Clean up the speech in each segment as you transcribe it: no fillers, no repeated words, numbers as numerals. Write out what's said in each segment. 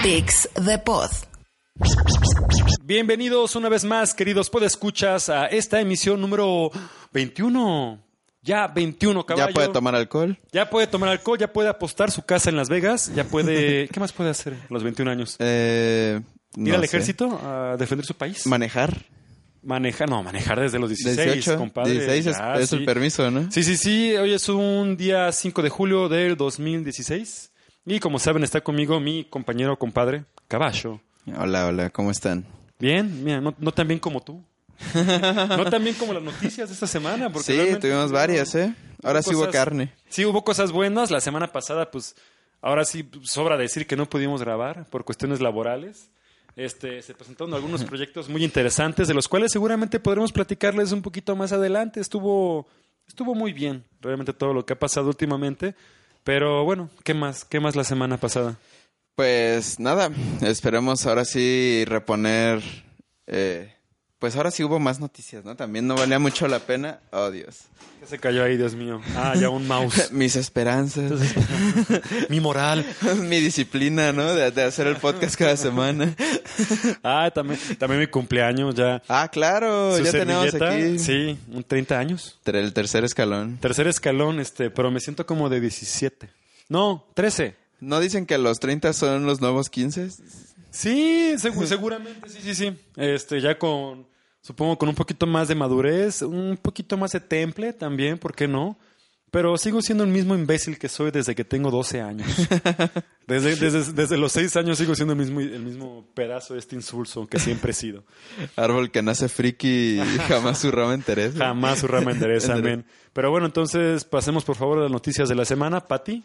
Dix de Pod. Bienvenidos una vez más, queridos podescuchas, a esta emisión número 21. Ya 21, caballo. ¿Ya puede tomar alcohol? Ya puede tomar alcohol, ya puede apostar su casa en Las Vegas, ya puede... ¿Qué más puede hacer a los 21 años? ¿Ir al ejército a defender su país? ¿Manejar? Manejar desde los 16, 18, compadre. 16 es sí. el permiso, ¿no? Sí. Hoy es un día 5 de julio del 2016. Y como saben, está conmigo mi compañero, compadre, Caballo. Hola, ¿cómo están? Bien, mira, no tan bien como tú. No tan bien como las noticias de esta semana. Porque sí, tuvimos varias, ¿eh? Ahora sí hubo carne. Sí, hubo cosas buenas. La semana pasada, pues, ahora sí sobra decir que no pudimos grabar por cuestiones laborales. Se presentaron algunos proyectos muy interesantes, de los cuales seguramente podremos platicarles un poquito más adelante. Estuvo muy bien, realmente todo lo que ha pasado últimamente. Pero bueno, ¿qué más la semana pasada? Pues nada, esperemos ahora sí reponer... Pues ahora sí hubo más noticias, ¿no? También no valía mucho la pena. Oh, Dios. ¿Qué se cayó ahí, Dios mío? Ya un mouse. Mis esperanzas. Mi moral. Mi disciplina, ¿no? De hacer el podcast cada semana. También mi cumpleaños ya. Claro, ya tenemos aquí. Sí, 30 años. El tercer escalón. Tercer escalón, pero me siento como de 17. No, 13. ¿No dicen que los 30 son los nuevos 15? Sí, seguramente, sí. Ya supongo con un poquito más de madurez, un poquito más de temple también, ¿por qué no? Pero sigo siendo el mismo imbécil que soy desde que tengo 12 años. Desde los 6 años sigo siendo el mismo pedazo de este insulso que siempre he sido. Árbol que nace friki y jamás su rama endereza. Jamás su rama endereza, amén. Pero bueno, entonces pasemos por favor a las noticias de la semana. Pati.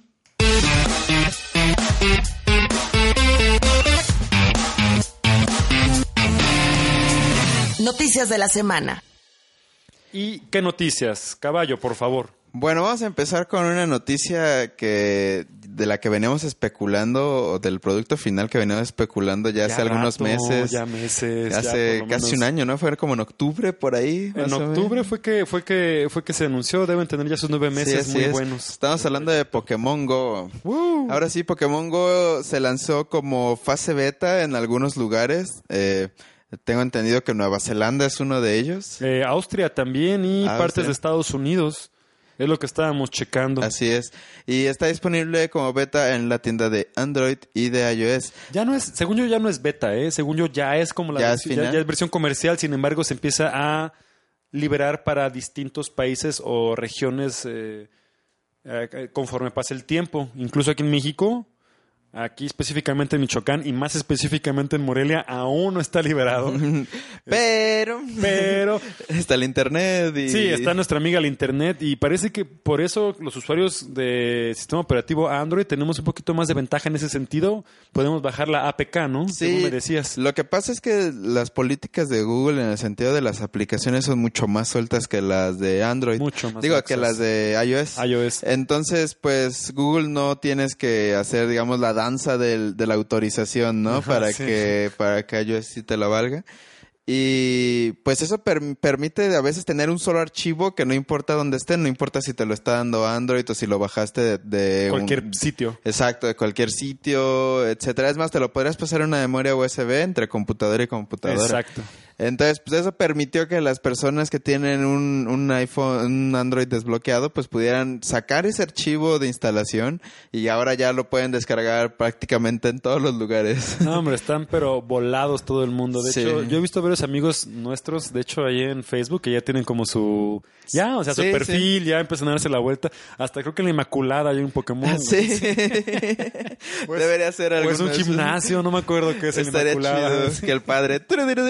Noticias de la semana. ¿Y qué noticias? Caballo, por favor. Bueno, vamos a empezar con una noticia de la que veníamos especulando, o del producto final que veníamos especulando ya hace algunos meses. Hace casi un año, ¿no? Fue como en octubre, por ahí. En octubre fue que se anunció. Deben tener ya sus 9 meses muy buenos. Estamos hablando de Pokémon Go. Ahora sí, Pokémon Go se lanzó como fase beta en algunos lugares. Tengo entendido que Nueva Zelanda es uno de ellos. Austria también y partes de Estados Unidos. Es lo que estábamos checando. Así es. Y está disponible como beta en la tienda de Android y de iOS. Según yo ya no es beta, ¿eh? Según yo ya es como ya es versión comercial. Sin embargo, se empieza a liberar para distintos países o regiones conforme pase el tiempo. Incluso aquí en México... Aquí específicamente en Michoacán y más específicamente en Morelia aún no está liberado. Pero está el internet. Sí, está nuestra amiga el internet y parece que por eso los usuarios de sistema operativo Android tenemos un poquito más de ventaja en ese sentido. Podemos bajar la APK, ¿no? Sí, según me decías. Lo que pasa es que las políticas de Google en el sentido de las aplicaciones son mucho más sueltas que las de Android. Mucho más. Que las de iOS. Entonces, pues Google no tienes que hacer, digamos, la danza de la autorización, ¿no? Para que iOS sí te la valga. Y pues eso permite a veces tener un solo archivo que no importa dónde esté, no importa si te lo está dando Android o si lo bajaste de cualquier sitio. Exacto, de cualquier sitio, etcétera. Es más, te lo podrías pasar en una memoria USB entre computadora y computadora. Exacto. Entonces, pues eso permitió que las personas que tienen un iPhone, un Android desbloqueado, pues pudieran sacar ese archivo de instalación y ahora ya lo pueden descargar prácticamente en todos los lugares. No, hombre, están pero volados todo el mundo. De hecho, yo he visto varios amigos nuestros, de hecho, ahí en Facebook, que ya tienen como su perfil, ya empiezan a darse la vuelta. Hasta creo que en la Inmaculada hay un Pokémon. Sí. Pues, debería ser algo. Pues un gimnasio, no me acuerdo qué es en la Inmaculada. Chido que el padre...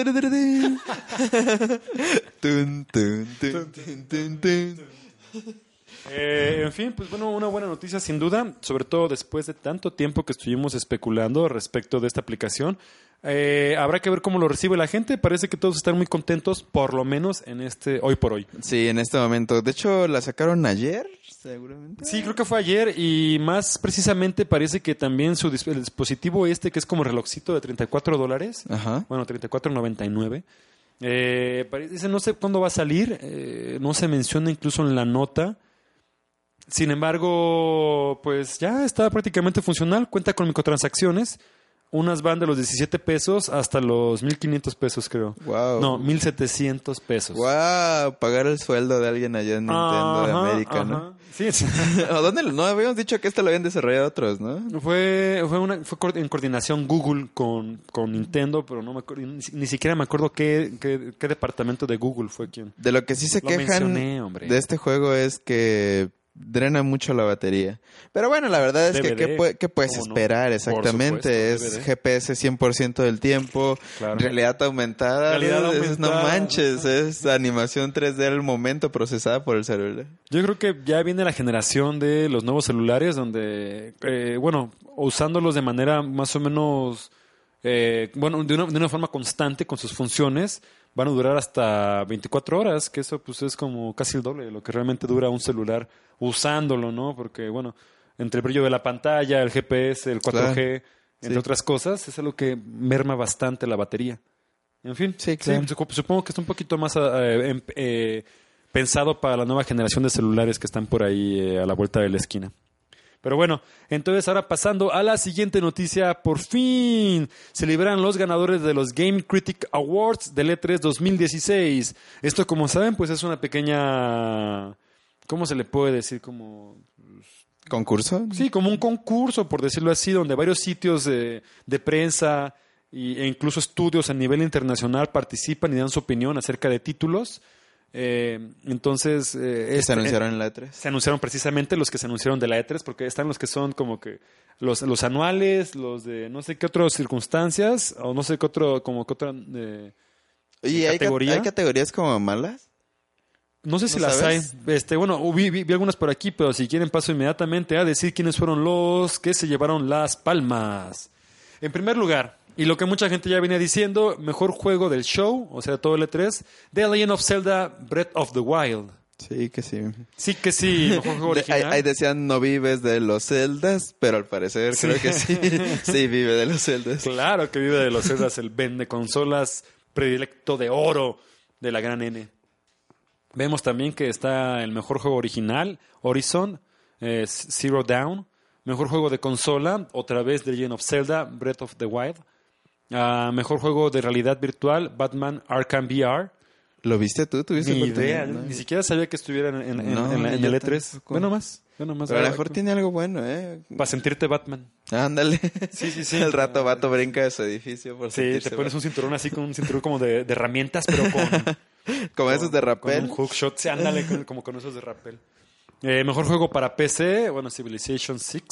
En fin, pues bueno, una buena noticia sin duda, sobre todo después de tanto tiempo que estuvimos especulando respecto de esta aplicación. Habrá que ver cómo lo recibe la gente. Parece que todos están muy contentos, por lo menos en hoy por hoy. Sí, en este momento. De hecho, la sacaron ayer, seguramente. Sí, creo que fue ayer y más precisamente parece que también el dispositivo que es como relojcito de $34. Ajá. Bueno, $34.99. Dice, no sé cuándo va a salir, no se menciona incluso en la nota. Sin embargo, pues ya está prácticamente funcional, cuenta con microtransacciones. unas van de los 17 pesos hasta los 1,500 pesos, creo. Wow. No, 1,700 pesos. Wow, pagar el sueldo de alguien allá en Nintendo de América, ¿no? Sí. ¿O dónde? No, habíamos dicho que esto lo habían desarrollado otros, ¿no? Fue en coordinación Google con Nintendo, pero no me acuerdo, ni siquiera me acuerdo qué departamento de Google fue quien. De lo que sí se quejan de este juego es que drena mucho la batería. Pero bueno, la verdad es DVD, que ¿qué puedes esperar exactamente? Supuesto, es GPS 100% del tiempo, claro. Realidad aumentada. No manches, es animación 3D al momento procesada por el celular. Yo creo que ya viene la generación de los nuevos celulares donde, usándolos de manera más o menos, de una forma constante con sus funciones, van a durar hasta 24 horas, que eso pues es como casi el doble de lo que realmente dura un celular usándolo, ¿no? Porque, entre el brillo de la pantalla, el GPS, el 4G, claro. entre otras cosas, es algo que merma bastante la batería. En fin, sí, claro. Supongo que está un poquito más pensado para la nueva generación de celulares que están por ahí a la vuelta de la esquina. Pero bueno, entonces ahora pasando a la siguiente noticia, por fin se liberan los ganadores de los Game Critic Awards del E3 2016. Esto, como saben, pues es una pequeña... ¿Cómo se le puede decir? Como... ¿Concurso? Sí, como un concurso, por decirlo así, donde varios sitios de prensa e incluso estudios a nivel internacional participan y dan su opinión acerca de títulos. Entonces se anunciaron en la E3. Se anunciaron precisamente los que se anunciaron de la E3, porque están los que son como que los anuales, los de no sé qué otras circunstancias o no sé qué otro Oye, categoría. ¿hay categorías como malas? No sé si las hay. Vi algunas por aquí, pero si quieren paso inmediatamente a decir quiénes fueron los que se llevaron las palmas. En primer lugar, y lo que mucha gente ya venía diciendo, mejor juego del show, o sea, todo el E3, The Legend of Zelda Breath of the Wild. Sí, que sí. Sí, que sí, mejor juego original. Ahí decían, no vives de los Zeldas, pero al parecer creo que sí. Sí, vive de los Zeldas. Claro que vive de los Zeldas, el vende consolas predilecto de oro de la gran N. Vemos también que está el mejor juego original, Horizon, Zero Dawn. Mejor juego de consola, otra vez The Legend of Zelda Breath of the Wild. Mejor juego de realidad virtual, Batman Arkham VR. ¿Lo viste tú? ¿Tuviste Ni idea, ¿no? Ni siquiera sabía que estuviera en el E3. Bueno, más. Pero a lo mejor tiene algo bueno, Para sentirte Batman. Ándale. Sí. El rato Vato brinca de su edificio por sentirse te pones un cinturón así, con un cinturón como de herramientas, pero como esos de rappel. Con un hookshot. Sí, ándale, como con esos de rappel. Mejor juego para PC, Civilization 6.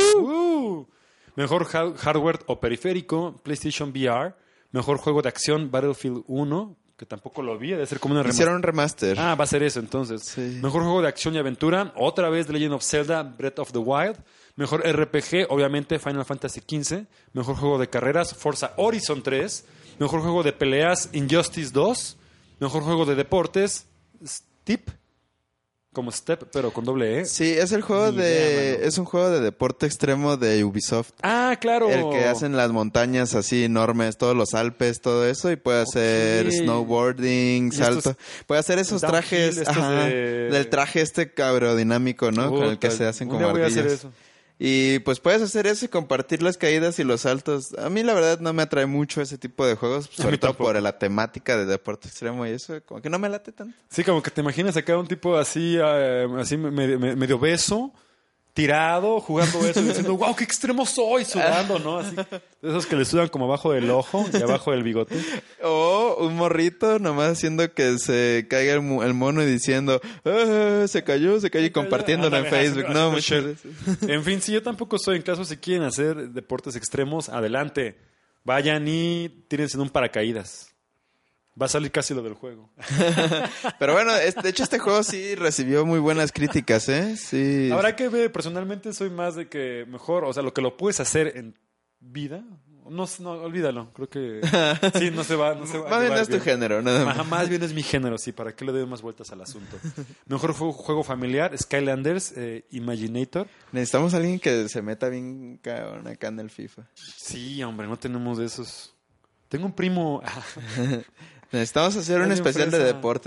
Mejor hardware o periférico, PlayStation VR. Mejor juego de acción, Battlefield 1, que tampoco lo vi, debe ser como una remaster. Hicieron un remaster. Va a ser eso entonces. Sí. Mejor juego de acción y aventura, otra vez The Legend of Zelda Breath of the Wild. Mejor RPG, obviamente Final Fantasy XV. Mejor juego de carreras, Forza Horizon 3. Mejor juego de peleas, Injustice 2. Mejor juego de deportes, Steep. Como Step, pero con doble E. Sí, es un juego de deporte extremo de Ubisoft. Ah, claro. El que hacen las montañas así enormes, todos los Alpes, todo eso, y puede hacer snowboarding, salto. Puede hacer esos trajes, del traje aerodinámico, ¿no? Con el que se hacen como ardillas. Voy a hacer eso. Y pues puedes hacer eso y compartir las caídas y los saltos. A mí la verdad no me atrae mucho ese tipo de juegos, sobre todo por la temática de deporte extremo y eso, como que no me late tanto. Sí, como que te imaginas acá un tipo así medio obeso, tirado, jugando eso y diciendo, wow, qué extremo soy, sudando, ¿no? Así, de esos que le sudan como abajo del ojo y abajo del bigote. O un morrito nomás haciendo que se caiga el mono y diciendo, se cayó y compartiéndolo en Facebook. No, muchas veces. En fin, si yo tampoco soy, en caso si quieren hacer deportes extremos, adelante. Vayan y tírense en un paracaídas. Va a salir casi lo del juego. Pero bueno, de hecho este juego sí recibió muy buenas críticas, ¿eh? Sí. Habrá que ver, personalmente soy más de que mejor, o sea, lo que lo puedes hacer en vida, no, olvídalo, creo que sí, no se va. Más bien no es tu género, nada más. Más bien es mi género, sí, ¿para qué le doy más vueltas al asunto? Mejor juego familiar, Skylanders, Imaginator. Necesitamos a alguien que se meta bien acá en el FIFA. Sí, hombre, no tenemos de esos. Tengo un primo... Necesitamos hacer un especial de deporte.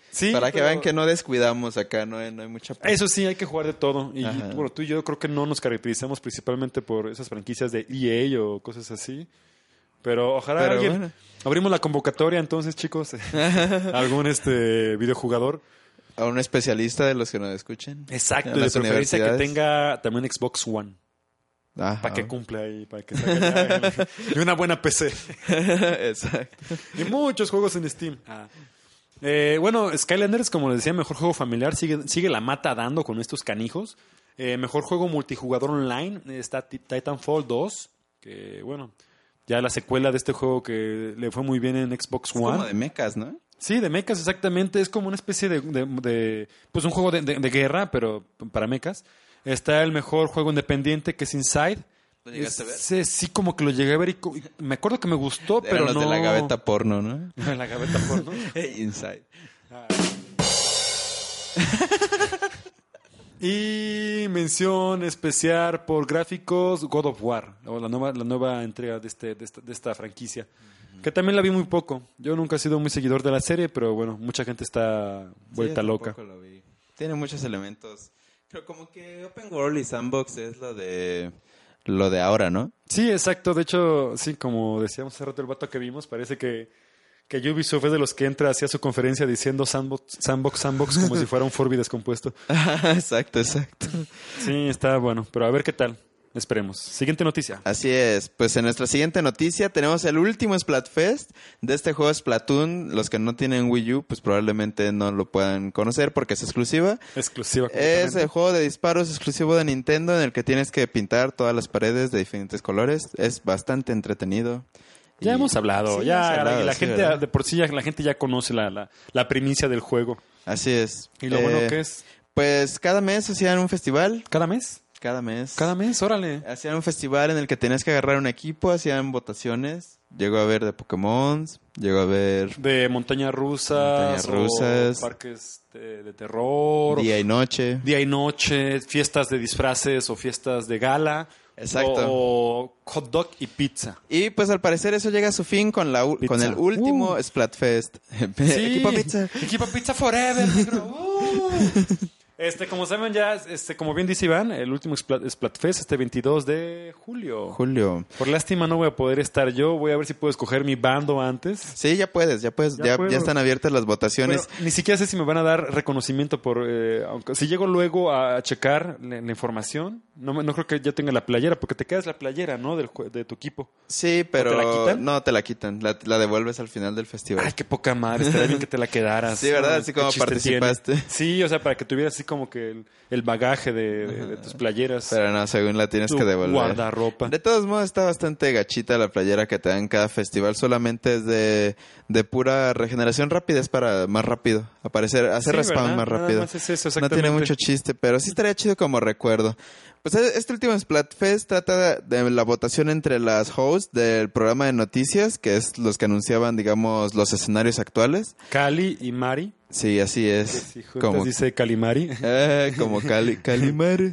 Sí, para que vean que no descuidamos acá, no hay mucha... Eso sí, hay que jugar de todo. Y bueno, tú y yo creo que no nos caracterizamos principalmente por esas franquicias de EA o cosas así. Pero ojalá alguien... Bueno. Abrimos la convocatoria entonces, chicos. Algún videojugador. A un especialista de los que nos escuchen. Exacto, de preferencia que tenga también Xbox One. Para que cumpla ahí, para que salga y una buena PC. Exacto. Y muchos juegos en Steam. Bueno, Skylanders, como les decía, mejor juego familiar, sigue la mata dando con estos canijos. Mejor juego multijugador online está Titanfall 2, que bueno, ya la secuela de este juego que le fue muy bien en Xbox One. Como de mechas, ¿no? Sí, de mechas, exactamente. Es como una especie de pues un juego de guerra, pero para mechas. Está el mejor juego independiente, que es Inside. ¿Lo llegaste a ver? Sí, como que lo llegué a ver y me acuerdo que me gustó, pero los no... de la gaveta porno, ¿no? La gaveta porno. Inside. Y mención especial por gráficos, God of War, o la nueva entrega de esta franquicia. Que también la vi muy poco. Yo nunca he sido muy seguidor de la serie, pero bueno, mucha gente está vuelta loca. Lo vi. Tiene muchos elementos. Pero como que Open World y Sandbox es lo de ahora, ¿no? Sí, exacto. De hecho, sí, como decíamos hace rato el vato que vimos, parece que Ubisoft es de los que entra hacia su conferencia diciendo sandbox, como si fuera un Furby descompuesto. Exacto. Sí, está bueno. Pero a ver qué tal. Esperemos. Siguiente noticia. Así es. Pues en nuestra siguiente noticia tenemos el último Splatfest de este juego Splatoon. Los que no tienen Wii U, pues probablemente no lo puedan conocer porque es exclusiva. Es el juego de disparos exclusivo de Nintendo en el que tienes que pintar todas las paredes de diferentes colores. Es bastante entretenido. Ya hemos hablado. Sí, la gente, ¿verdad? De por sí la gente ya conoce la primicia del juego. Así es. ¿Y lo bueno que es? Pues cada mes hacían un festival. ¿Cada mes? Cada mes, órale. Hacían un festival en el que tenías que agarrar un equipo, hacían votaciones. Llegó a ver de Pokémon, llegó a ver... de montañas rusas. O parques de terror. Día y noche, fiestas de disfraces o fiestas de gala. Exacto. O hot dog y pizza. Y pues al parecer eso llega a su fin con el último Splatfest. Sí. Equipo Pizza Forever, negro. Como saben ya, como bien dice Iván, el último Splatfest 22 de julio. Por lástima no voy a poder estar yo. Voy a ver si puedo escoger mi bando antes. Sí, ya puedes. Ya están abiertas las votaciones. Pero ni siquiera sé si me van a dar reconocimiento aunque si llego luego a checar la información. No creo que ya tenga la playera, porque te quedas la playera, ¿no? De tu equipo. Sí, pero... ¿Te la quitan? No, te la quitan. La devuelves al final del festival. Ay, qué poca madre. Estaría bien que te la quedaras. Sí, ¿verdad? Así como participaste. Tiene. Sí, o sea, para que tuvieras así como que el bagaje de tus playeras. Pero no, según la tienes que devolver. Guardarropa. De todos modos, está bastante gachita la playera que te dan en cada festival. Solamente es de pura regeneración rápida. Es para más rápido hacer respawn, ¿verdad? Más rápido. Nada más es eso, no tiene mucho chiste, pero sí estaría chido como recuerdo. Pues este último Splatfest trata de la votación entre las hosts del programa de noticias, que es los que anunciaban, digamos, los escenarios actuales. Cali y Mari. Sí, así es. Sí, como dice Calimari. Como Calimari.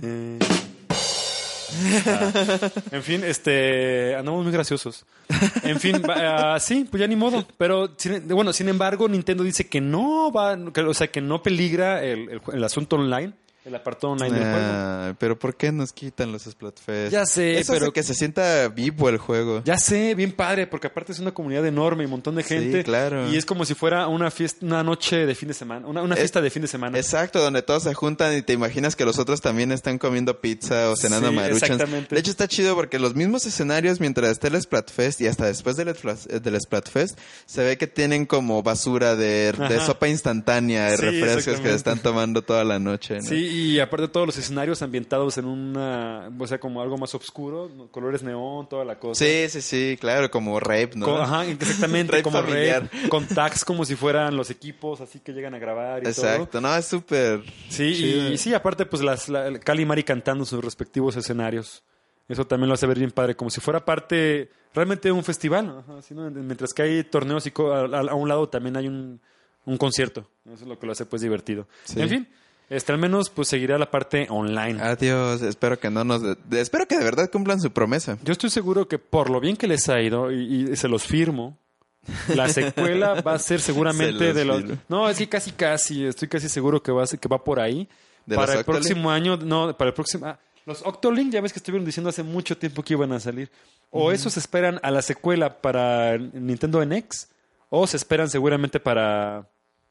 En fin, andamos muy graciosos. En fin, sí, pues ya ni modo. Pero, sin embargo, Nintendo dice que no que no peligra el asunto online. El apartado online del juego. Pero ¿por qué nos quitan los Splatfest? Ya sé, eso hace que se sienta vivo el juego. Ya sé, bien padre, porque aparte es una comunidad enorme y un montón de gente. Sí, claro. Y es como si fuera una fiesta, una noche de fin de semana, una fiesta de fin de semana. Exacto, donde todos se juntan y te imaginas que los otros también están comiendo pizza o cenando maruchans. Exactamente. De hecho está chido porque los mismos escenarios mientras está el Splatfest y hasta después del Splatfest se ve que tienen como basura de sopa instantánea, de refrescos que están tomando toda la noche, ¿no? Sí, y aparte todos los escenarios ambientados en como algo más oscuro, colores neón, toda la cosa. Sí, claro, como rape, ¿no? Exactamente, rape como familiar. Rape, con tags como si fueran los equipos, así que llegan a grabar y Exacto, todo. No, es súper chido. Y sí, aparte pues Cali y Mari cantando sus respectivos escenarios. Eso también lo hace ver bien padre, como si fuera parte realmente de un festival, ¿no? Mientras que hay torneos y a un lado también hay un concierto. Eso es lo que lo hace pues divertido. Sí. En fin. Al menos pues seguirá la parte online. Adiós, espero que de verdad cumplan su promesa. Yo estoy seguro que por lo bien que les ha ido y se los firmo, La secuela va a ser seguramente de los... No, es que casi. Estoy casi seguro que va por ahí. Para el próximo año... No, para el próximo... los Octolink, ya ves que estuvieron diciendo hace mucho tiempo que iban a salir. O esos esperan a la secuela para Nintendo NX, o se esperan seguramente para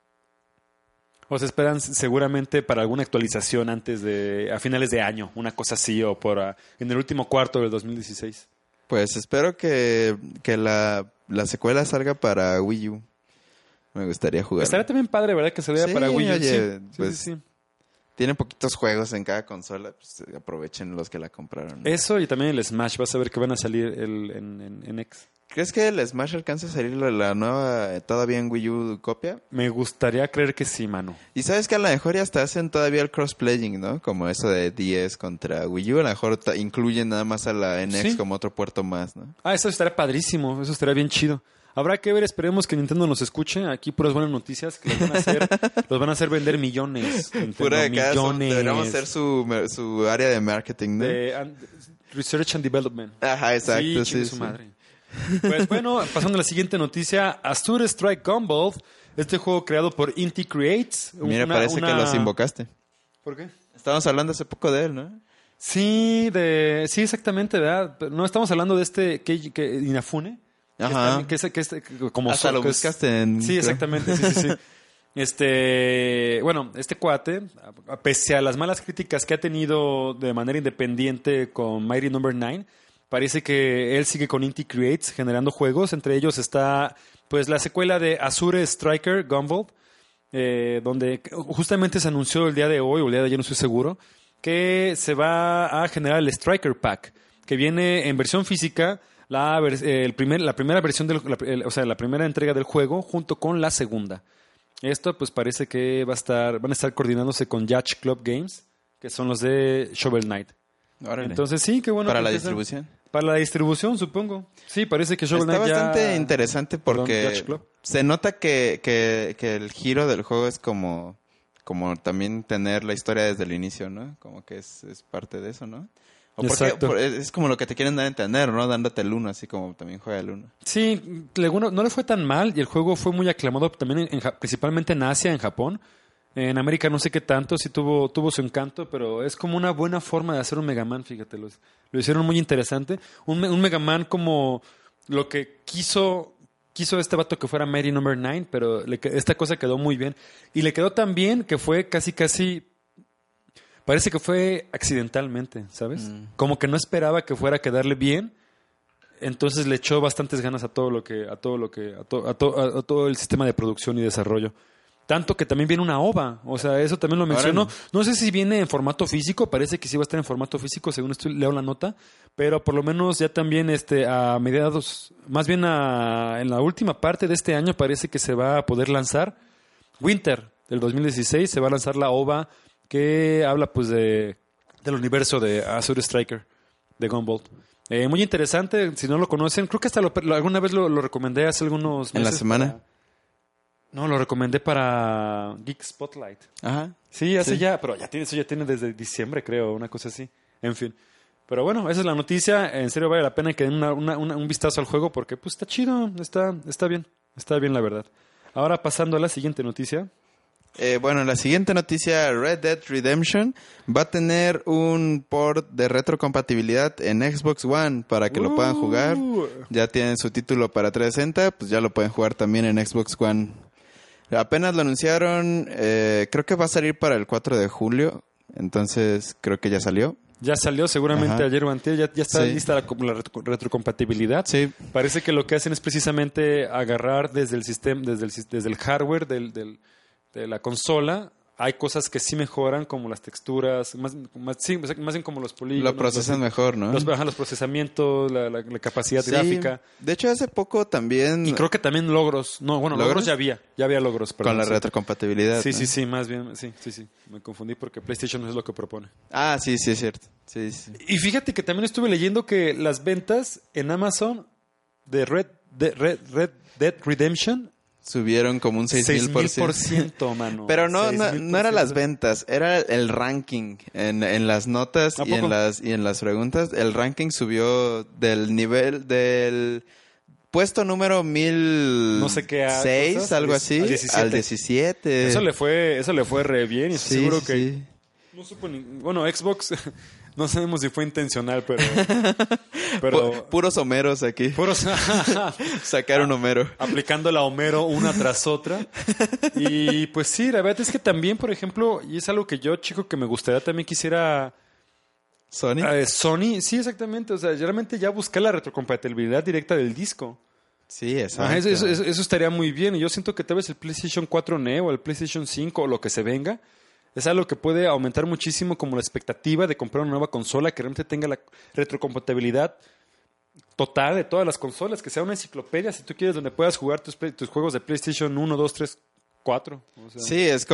alguna actualización a finales de año, una cosa así, o en el último cuarto del 2016. Pues espero que la secuela salga para Wii U. Me gustaría jugar. Estaría también padre, ¿verdad? Que saliera para Wii U. Oye, sí. Tiene poquitos juegos en cada consola, pues aprovechen los que la compraron, ¿no? Eso y también el Smash, vas a ver que van a salir en X. ¿Crees que el Smash alcance a salir la nueva todavía en Wii U copia? Me gustaría creer que sí, mano. Y sabes que a lo mejor ya hasta hacen todavía el crossplaying, ¿no? Como eso de 10 contra Wii U, a lo mejor incluyen nada más a la NX como otro puerto más, ¿no? Eso estaría padrísimo, eso estaría bien chido. Habrá que ver, esperemos que Nintendo nos escuche. Aquí puras buenas noticias que los van a hacer vender millones. Pura de millones. Deberíamos hacer su área de marketing, ¿no? Research and Development. Ajá, exacto. Sí. Su madre. Pues bueno, pasando a la siguiente noticia. Azure Strike Gumball, este juego creado por Inti Creates. Mira, parece que los invocaste. ¿Por qué? Estábamos hablando hace poco de él, ¿no? Sí, exactamente, ¿verdad? No estamos hablando de este que Inafune. Ajá. Como hasta lo buscaste en... Sí, exactamente, sí. Bueno, este cuate, pese a las malas críticas que ha tenido de manera independiente con Mighty No. 9, parece que él sigue con Inti Creates generando juegos. Entre ellos está pues la secuela de Azure Striker Gumball, donde justamente se anunció el día de hoy o el día de ayer, no estoy seguro, que se va a generar el Striker Pack, que viene en versión física. La primera versión la primera entrega del juego junto con la segunda. Esto pues parece que van a estar coordinándose con Yacht Club Games, que son los de Shovel Knight. Órale. Entonces sí, qué bueno. ¿Para la distribución? Para la distribución, supongo. Sí, parece que Shovel Knight está bastante interesante porque se nota que el giro del juego es como también tener la historia desde el inicio, ¿no? Como que es parte de eso, ¿no? Es como lo que te quieren dar a entender, ¿no? Dándote el 1, así como también juega el 1. Sí, no le fue tan mal y el juego fue muy aclamado también principalmente en Asia, en Japón. En América no sé qué tanto, sí tuvo su encanto, pero es como una buena forma de hacer un Mega Man, fíjate. Lo hicieron muy interesante. Un Mega Man como lo que quiso este vato que fuera Mighty No. 9, pero esta cosa quedó muy bien. Y le quedó tan bien que fue casi... Parece que fue accidentalmente, ¿sabes? Como que no esperaba que fuera a quedarle bien, entonces le echó bastantes ganas a todo el sistema de producción y desarrollo. Tanto que también viene una OVA, o sea, eso también lo mencionó. No sé si viene en formato físico, parece que sí va a estar en formato físico, según leo la nota, pero por lo menos ya también a mediados, más bien en la última parte de este año parece que se va a poder lanzar. Winter del 2016 se va a lanzar la OVA que habla pues del universo de Azure Striker de Gumball. Muy interesante, si no lo conocen, creo que hasta alguna vez lo recomendé hace algunos meses. ¿En la semana? No, lo recomendé para Geek Spotlight. Ajá. Sí, pero eso ya tiene desde diciembre, creo, una cosa así. En fin. Pero bueno, esa es la noticia. En serio vale la pena que den un vistazo al juego porque pues está chido, está bien la verdad. Ahora pasando a la siguiente noticia. La siguiente noticia, Red Dead Redemption va a tener un port de retrocompatibilidad en Xbox One para que lo puedan jugar. Ya tienen su título para 360, pues ya lo pueden jugar también en Xbox One. Apenas lo anunciaron, creo que va a salir para el 4 de julio, entonces creo que ya salió. Ya salió seguramente ayer o antes, ya está lista la retrocompatibilidad. Sí. Parece que lo que hacen es precisamente agarrar desde el sistema, desde el hardware de la consola. Hay cosas que sí mejoran, como las texturas, más bien como los polígonos. Lo procesan mejor, ¿no? Los procesamientos, la capacidad gráfica. De hecho, hace poco también... Y creo que también logros. No, bueno, logros ya había logros. Perdón, con la retrocompatibilidad. Sí, ¿no? sí, más bien, sí. Me confundí porque PlayStation no es lo que propone. Ah, sí, es cierto. Sí. Y fíjate que también estuve leyendo que las ventas en Amazon de Red Dead Redemption subieron como un 6,000%, mano. Pero no eran las ventas, era el ranking en las notas y en las preguntas. El ranking subió del nivel puesto número 1000... No sé qué. 6, algo así. Al 17. Eso le fue re bien y sí, seguro sí, que... Sí. No supo bueno, Xbox... No sabemos si fue intencional, pero puros Homeros aquí. Sacaron Homero. Aplicando la Homero una tras otra. Y pues sí, la verdad es que también, por ejemplo, y es algo que yo, chico, que me gustaría también quisiera... ¿Sony? Sony, sí, exactamente. O sea, realmente ya buscar la retrocompatibilidad directa del disco. Sí, exacto. Eso estaría muy bien. Y yo siento que tal vez el PlayStation 4 Neo o el PlayStation 5 o lo que se venga... Es algo que puede aumentar muchísimo como la expectativa de comprar una nueva consola que realmente tenga la retrocompatibilidad total de todas las consolas, que sea una enciclopedia, si tú quieres, donde puedas jugar tus juegos de PlayStation 1, 2, 3, 4. O sea. Sí, es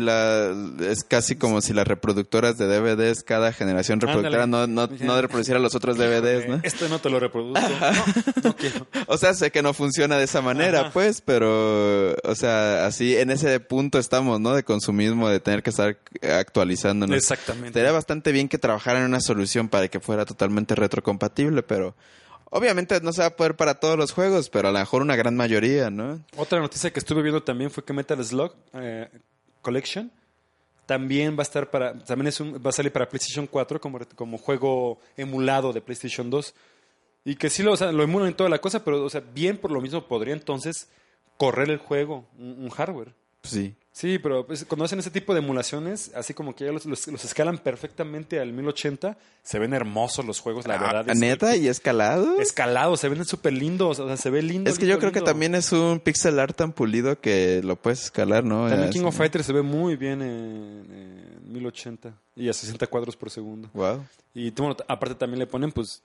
casi como si las reproductoras de DVDs, cada generación reproductora no reproduciera los otros DVDs, ¿no? Este no te lo reproduzco. No quiero. O sea, sé que no funciona de esa manera, pues, pero, o sea, así en ese punto estamos, ¿no? De consumismo, de tener que estar actualizándonos. Exactamente. Sería bastante bien que trabajaran en una solución para que fuera totalmente retrocompatible, pero... Obviamente no se va a poder para todos los juegos, pero a lo mejor una gran mayoría, ¿no? Otra noticia que estuve viendo también fue que Metal Slug Collection también va a estar va a salir para PlayStation 4 como juego emulado de PlayStation 2. Y que sí lo emulan en toda la cosa, pero o sea, bien por lo mismo podría entonces correr el juego, un hardware. Sí. Sí, pero pues, cuando hacen ese tipo de emulaciones, así como que ya los escalan perfectamente al 1080, se ven hermosos los juegos, la verdad. ¿Neta? ¿Y escalado? Escalado, se ven súper lindos, o sea, se ve lindo. Es que yo creo que también es un pixel art tan pulido que lo puedes escalar, ¿no? También King of Fighters se ve muy bien en 1080 y a 60 cuadros por segundo. Wow. Y bueno, aparte también le ponen pues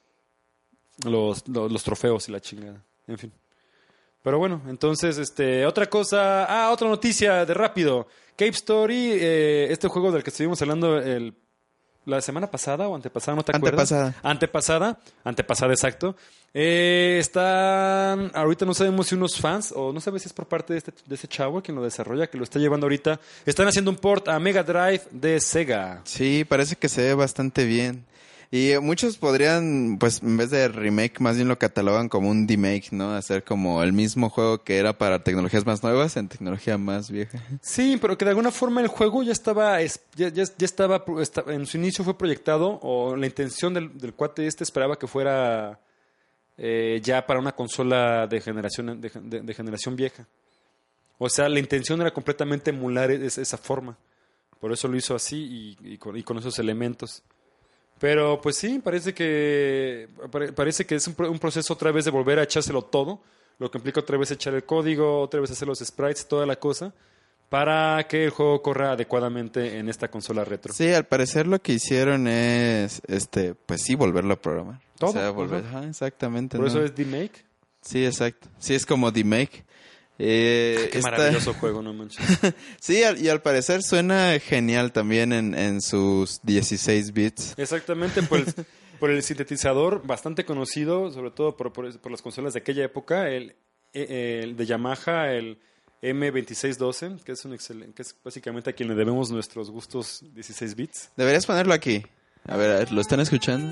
los trofeos y la chingada, en fin. Pero bueno, entonces, otra otra noticia de rápido. Cave Story, este juego del que estuvimos hablando la semana pasada o antepasada, ¿no te acuerdas? Antepasada, exacto. Están, ahorita no sabemos si unos fans, o no sabes si es por parte de ese chavo quien lo desarrolla, que lo está llevando ahorita. Están haciendo un port a Mega Drive de Sega. Sí, parece que se ve bastante bien. Y muchos podrían, pues, en vez de remake, más bien lo catalogan como un demake, ¿no? Hacer como el mismo juego que era para tecnologías más nuevas en tecnología más vieja. Sí, pero que de alguna forma el juego ya estaba en su inicio fue proyectado, o la intención del cuate esperaba que fuera ya para una consola de generación vieja. O sea, la intención era completamente emular esa forma. Por eso lo hizo así y con esos elementos. Pero pues sí, parece que es un proceso otra vez de volver a echárselo todo, lo que implica otra vez echar el código, otra vez hacer los sprites, toda la cosa, para que el juego corra adecuadamente en esta consola retro. Sí, al parecer lo que hicieron es, pues sí, volverlo a programar. Todo. O sea, exactamente. Por eso es demake. Sí, exacto. Sí, es como demake. Qué maravilloso juego, no manches. Sí, y al parecer suena genial también en sus 16 bits. Exactamente, por el sintetizador bastante conocido, sobre todo por las consolas de aquella época, el de Yamaha, el M2612, que es básicamente a quien le debemos nuestros gustos 16 bits. Deberías ponerlo aquí. A ver, ¿lo están escuchando?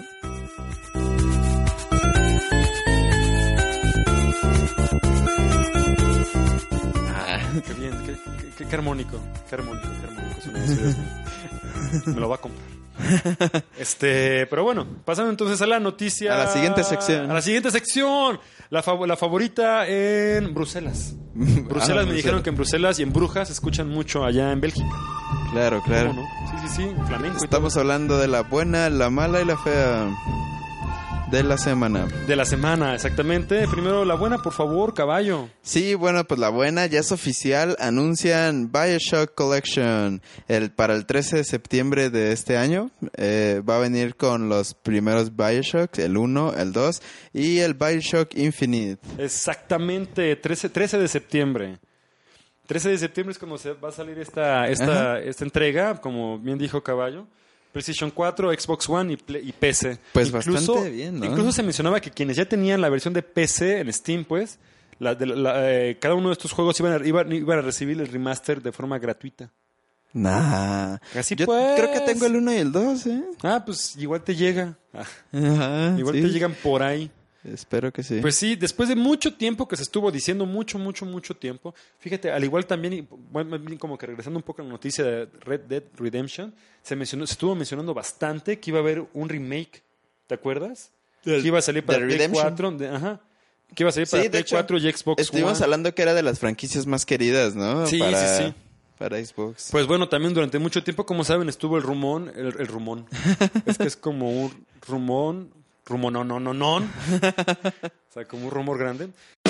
Qué bien, qué armónico. Qué armónico suena eso. Me lo va a comprar. Pero bueno, pasando entonces a la noticia. A la siguiente sección. La favorita en Bruselas. Me dijeron que en Bruselas y en Brujas se escuchan mucho allá en Bélgica. Claro. ¿No? Sí, flamenco. Estamos hablando de la buena, la mala y la fea. De la semana. De la semana, exactamente. Primero la buena, por favor, caballo. Sí, bueno, pues la buena ya es oficial. Anuncian BioShock Collection para el 13 de septiembre de este año. Va a venir con los primeros BioShock, el 1, el 2 y el BioShock Infinite. Exactamente, 13 de septiembre. 13 de septiembre es cuando se va a salir esta entrega, como bien dijo Caballo. PlayStation 4, Xbox One y PC. Pues bastante bien, ¿no? Incluso se mencionaba que quienes ya tenían la versión de PC en Steam, pues, cada uno de estos juegos iban a recibir el remaster de forma gratuita. Nah. Así yo pues. Creo que tengo el 1 y el 2, ¿eh? Pues igual te llega. Ajá, igual sí. te llegan por ahí. Espero que sí. Pues sí, después de mucho tiempo que se estuvo diciendo, mucho tiempo, fíjate, al igual también, bueno, como que regresando un poco a la noticia de Red Dead Redemption, se estuvo mencionando bastante que iba a haber un remake, ¿te acuerdas? Que iba a salir para Play 4, que iba a salir para Play 4 y Xbox Estuvimos One. hablando que era de las franquicias más queridas, ¿no? Sí. Para Xbox. Pues bueno, también durante mucho tiempo, como saben, estuvo el rumón. Es que es como un rumón, no. O sea, como un rumor grande.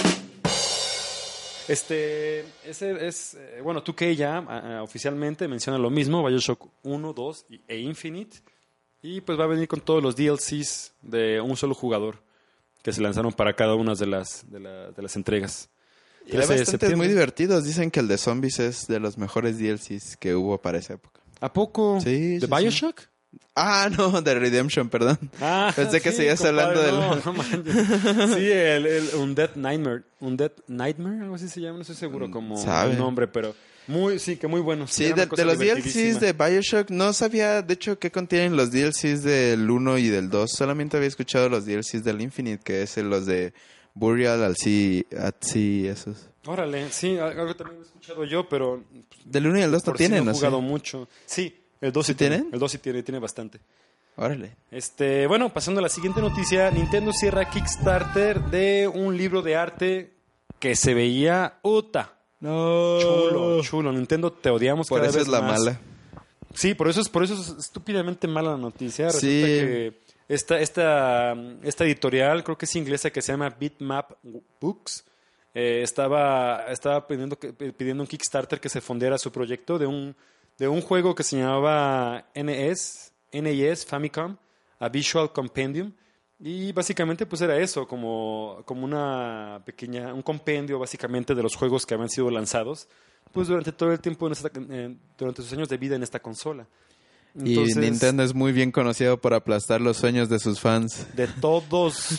Bueno, 2K ya oficialmente menciona lo mismo, BioShock 1, 2 e Infinite. Y pues va a venir con todos los DLCs de un solo jugador que se lanzaron para cada una de las entregas. Y hay bastantes muy divertidos. Dicen que el de Zombies es de los mejores DLCs que hubo para esa época. ¿A poco? Sí. ¿De BioShock? Sí. Ah, no, de Redemption, perdón. Pensé que seguías hablando del... Sí, el Undead Nightmare, algo así se llama, no estoy seguro como el nombre, pero muy bueno. Sí, de los DLCs de BioShock no sabía, de hecho, qué contienen los DLCs del 1 y del 2. Solamente había escuchado los DLCs del Infinite, que es los de Burial at Sea, esos. Órale, sí, algo también he escuchado yo, pero... Del 1 y el 2 no tienen, ¿no? He jugado mucho. Sí. El 2 sí tiene. El 2 sí tiene bastante. Órale. Bueno, pasando a la siguiente noticia, Nintendo cierra Kickstarter de un libro de arte que se veía No. Chulo. Nintendo, te odiamos por cada eso vez es la más. mala. Sí, por eso es estúpidamente mala la noticia. Sí. Resulta que esta editorial, creo que es inglesa, que se llama Bitmap Books, estaba pidiendo un Kickstarter que se fondeara su proyecto de un juego que se llamaba NES Famicom, a Visual Compendium, y básicamente pues era eso, como un compendio básicamente de los juegos que habían sido lanzados pues durante todo el tiempo durante sus años de vida en esta consola. Entonces, y Nintendo es muy bien conocido por aplastar los sueños de sus fans. De todos.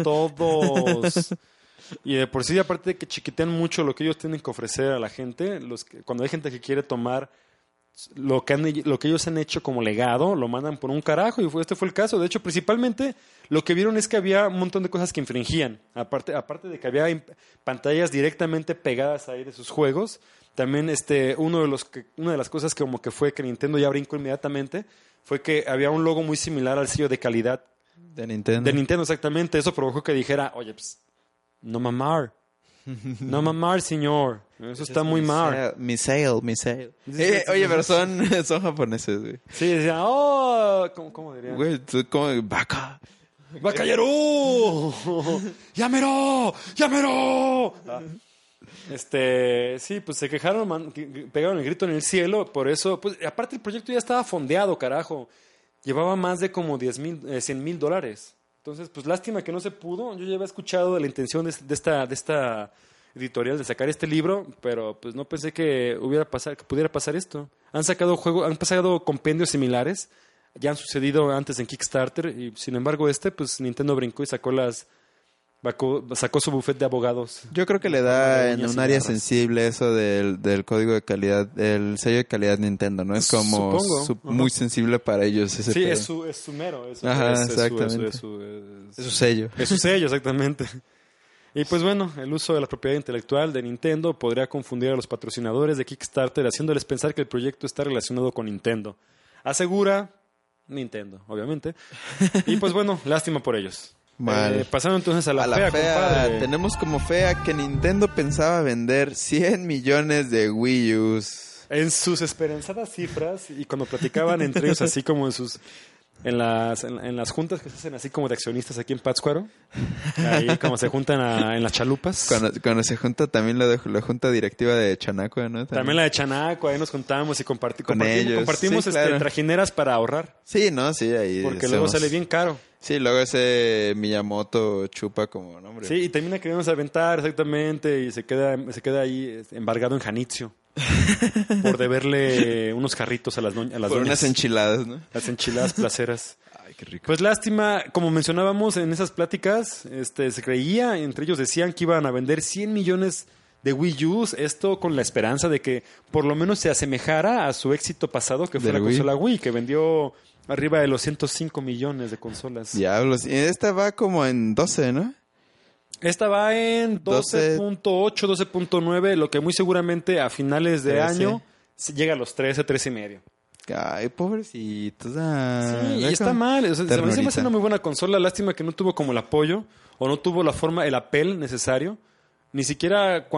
Y de por sí, aparte de que chiquitean mucho lo que ellos tienen que ofrecer a la gente, cuando hay gente que quiere tomar lo que ellos han hecho como legado, lo mandan por un carajo, y este fue el caso. De hecho, principalmente lo que vieron es que había un montón de cosas que infringían. Aparte de que había pantallas directamente pegadas ahí de sus juegos, también una de las cosas que como que fue que Nintendo ya brincó inmediatamente fue que había un logo muy similar al sello de calidad de Nintendo. De Nintendo, exactamente. Eso provocó que dijera, oye, pues, no mamar, señor. Eso está muy mal. Mi sale. Oye, pero son japoneses, güey. Sí, decía, ¿cómo dirían? Güey, como vaca. ¡Bacallero! ¡Llámero! Sí, pues se quejaron, pegaron el grito en el cielo, por eso, pues aparte el proyecto ya estaba fondeado, carajo. Llevaba más de como $100,000. Entonces, pues lástima que no se pudo. Yo ya había escuchado de la intención de esta editorial de sacar este libro, pero pues no pensé que pudiera pasar esto. Han pasado compendios similares, ya han sucedido antes en Kickstarter, y sin embargo pues Nintendo brincó y sacó su buffet de abogados. Yo creo que le da en un área sensible eso del código de calidad, el sello de calidad Nintendo, ¿no? Es como muy sensible para ellos ese sí, pedo. es su mero. Exactamente. Es su sello. Es su sello, exactamente. Y pues bueno, el uso de la propiedad intelectual de Nintendo podría confundir a los patrocinadores de Kickstarter, haciéndoles pensar que el proyecto está relacionado con Nintendo. Asegura Nintendo, obviamente. Y pues bueno, lástima por ellos. Pasando entonces a la fea, compadre. Tenemos como fea que Nintendo pensaba vender 100 millones de Wii U's. En sus esperanzadas cifras, y cuando platicaban entre ellos así como en las juntas que se hacen así como de accionistas aquí en Pátzcuaro, ahí como se juntan en las chalupas. Cuando se junta también la junta directiva de Chanaco, ¿no? También la de Chanaco, ahí nos juntamos y compartimos sí, claro. trajineras para ahorrar. Sí, ¿no? Sí, ahí porque luego sale bien caro. Sí, luego ese Miyamoto chupa como nombre. Sí, y termina queriéndose aventar, exactamente, y se queda ahí embargado en Janitzio. Por deberle unos jarritos a las doñas. Por unas enchiladas, ¿no? Las enchiladas placeras. Ay, qué rico. Pues lástima, como mencionábamos en esas pláticas, se creía, entre ellos decían que iban a vender 100 millones de Wii U's, esto con la esperanza de que por lo menos se asemejara a su éxito pasado, que fue la consola Wii, que vendió arriba de los 105 millones de consolas. Diablos, y esta va como en 12, ¿no? Esta va en 12.8, 12.9, lo que muy seguramente a finales de 13. Año llega a los 13 y medio. Ay, pobrecitos. Sí, y está mal. O sea, se me hace una muy buena consola. Lástima que no tuvo como el apoyo o no tuvo el apel necesario. Ni siquiera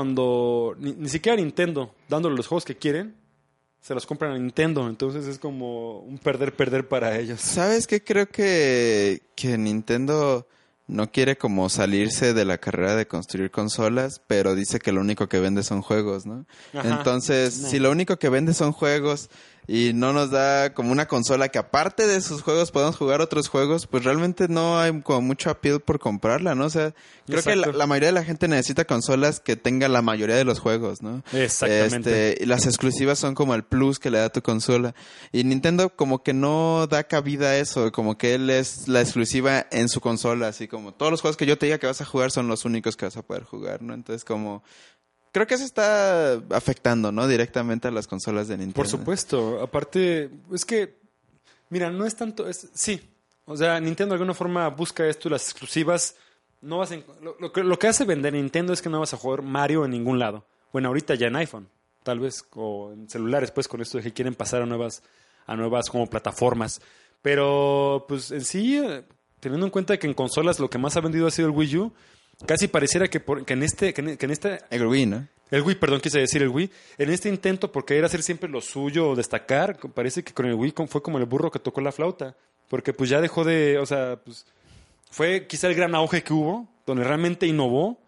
ni siquiera Nintendo, dándole los juegos que quieren, se los compran a Nintendo. Entonces es como un perder para ellos. ¿Sabes qué? Creo que Nintendo no quiere como salirse de la carrera de construir consolas, pero dice que lo único que vende son juegos, ¿no? Ajá. Entonces, si lo único que vende son juegos y no nos da como una consola que aparte de sus juegos podamos jugar otros juegos, pues realmente no hay como mucho appeal por comprarla, ¿no? O sea, creo que la mayoría de la gente necesita consolas que tengan la mayoría de los juegos, ¿no? Exactamente. Y las exclusivas son como el plus que le da tu consola. Y Nintendo como que no da cabida a eso, como que él es la exclusiva en su consola, así como todos los juegos que yo te diga que vas a jugar son los únicos que vas a poder jugar, ¿no? Entonces como... Creo que eso está afectando, ¿no? Directamente a las consolas de Nintendo. Por supuesto. Aparte, es que... Mira, no es tanto... sí. O sea, Nintendo de alguna forma busca esto y las exclusivas... No vas lo que hace vender Nintendo es que no vas a jugar Mario en ningún lado. Bueno, ahorita ya en iPhone, tal vez. O en celulares, pues, con esto de que quieren pasar a nuevas como plataformas. Pero, pues, en sí... Teniendo en cuenta que en consolas lo que más ha vendido ha sido el Wii U... Casi pareciera que en este... El Wii, ¿no? El Wii, perdón, quise decir el Wii. En este intento por querer hacer siempre lo suyo o destacar, parece que con el Wii fue como el burro que tocó la flauta. Porque pues ya dejó de... O sea, pues fue quizá el gran auge que hubo, donde realmente innovó.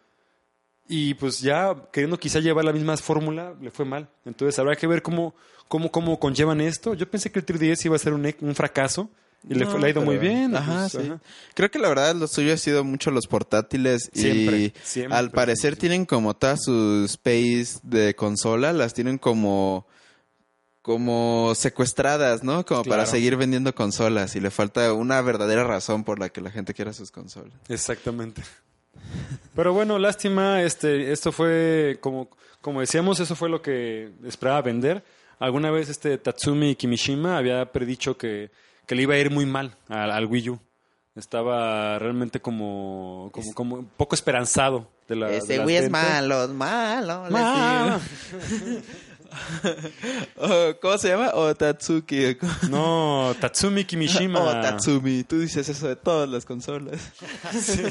Y pues ya queriendo quizá llevar la misma fórmula, le fue mal. Entonces habrá que ver cómo conllevan esto. Yo pensé que el 3DS iba a ser un fracaso. Y le ha ido muy bien. Ajá, pues, sí. Ajá. Creo que la verdad lo suyo ha sido mucho los portátiles. Siempre. Al parecer tienen como todas sus space de consola, las tienen como secuestradas, ¿no? Como para seguir vendiendo consolas. Y le falta una verdadera razón por la que la gente quiera sus consolas. Exactamente. Pero bueno, lástima. Esto fue, como decíamos, eso fue lo que esperaba vender. Alguna vez Tatsumi Kimishima había predicho que le iba a ir muy mal al Wii U. Estaba realmente como un poco esperanzado de la Ese Wii es malo. ¿Cómo se llama? Tatsuki. No, Tatsumi Kimishima. Tatsumi. Tú dices eso de todas las consolas. Sí.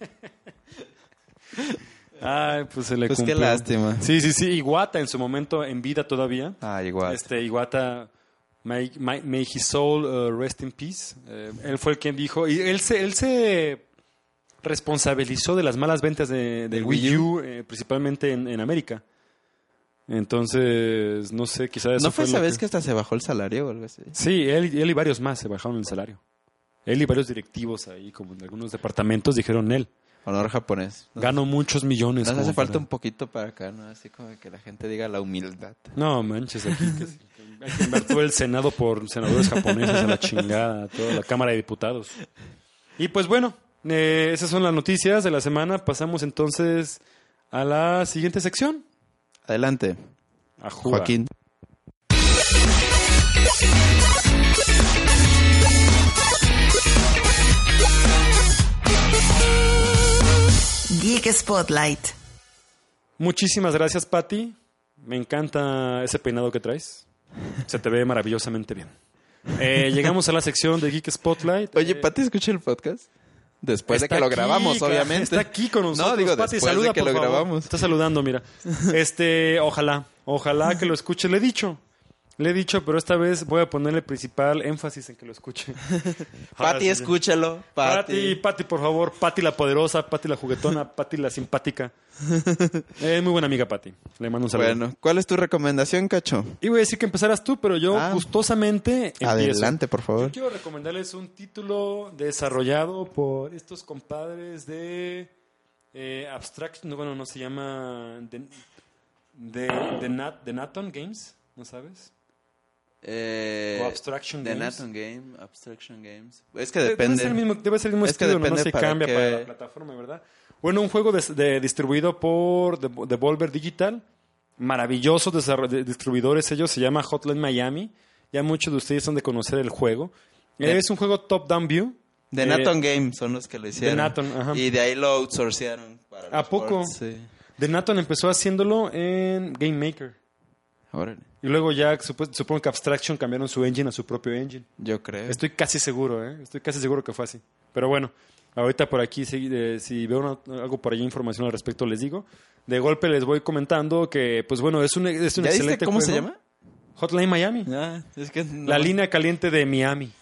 Ay, pues se le cumplió. Qué lástima. Sí. Iwata en su momento en vida todavía. Iwata. Iwata... May his soul rest in peace. Él fue el quien dijo... Y él se responsabilizó de las malas ventas de Wii U, principalmente en América. Entonces, no sé, quizás... ¿No fue esa vez que hasta se bajó el salario o algo así? Sí, él y varios más se bajaron el salario. Él y varios directivos ahí, como en algunos departamentos, dijeron él. Honor japonés. Gano muchos millones. Nos hace falta un poquito para acá, ¿no? Así como que la gente diga la humildad. No, manches, aquí hay que invertir el Senado por senadores japoneses a la chingada, toda la Cámara de Diputados. Y pues bueno, esas son las noticias de la semana. Pasamos entonces a la siguiente sección. Adelante. A Joaquín. Geek Spotlight. Muchísimas gracias, Pati. Me encanta ese peinado que traes. Se te ve maravillosamente bien. Llegamos a la sección de Geek Spotlight. Oye, Pati, ¿escucha el podcast? Después de que lo grabamos, obviamente. Está aquí con nosotros. No, digo, Pati, después saluda, de que lo grabamos. Está saludando, mira. Ojalá que lo escuche. Le he dicho, pero esta vez voy a ponerle el principal énfasis en que lo escuche. Pati, escúchalo. Pati, por favor. Pati la poderosa, Pati la juguetona, Pati la simpática. Es muy buena amiga, Pati. Le mando un saludo. Bueno, ¿cuál es tu recomendación, Cacho? Iba a decir que empezaras tú, pero yo gustosamente empiezo. Adelante, por favor. Yo quiero recomendarles un título desarrollado por estos compadres de Abstraction. Bueno, no se llama... de Naton Games, ¿no sabes? O Abstraction Games. Abstraction Games. Es que depende. Debe ser el mismo estilo, no se cambia para la plataforma, ¿verdad? Bueno, un juego distribuido por Devolver Digital. Maravillosos distribuidores ellos. Se llama Hotline Miami. Ya muchos de ustedes han de conocer el juego. Es un juego top-down view. The Naton Games son los que lo hicieron. The Naton, ajá. Y de ahí lo outsourcearon para los ¿A poco? ports, sí. The Naton empezó haciéndolo en Game Maker. Órale. Y luego ya supongo que Abstraction cambiaron su engine a su propio engine. Yo creo. Estoy casi seguro, ¿eh? Estoy casi seguro que fue así. Pero bueno, ahorita por aquí, si veo algo por allá, información al respecto, les digo. De golpe les voy comentando que, pues bueno, es un excelente ¿Cómo juego. se llama? Hotline Miami. Es que no. La línea caliente de Miami.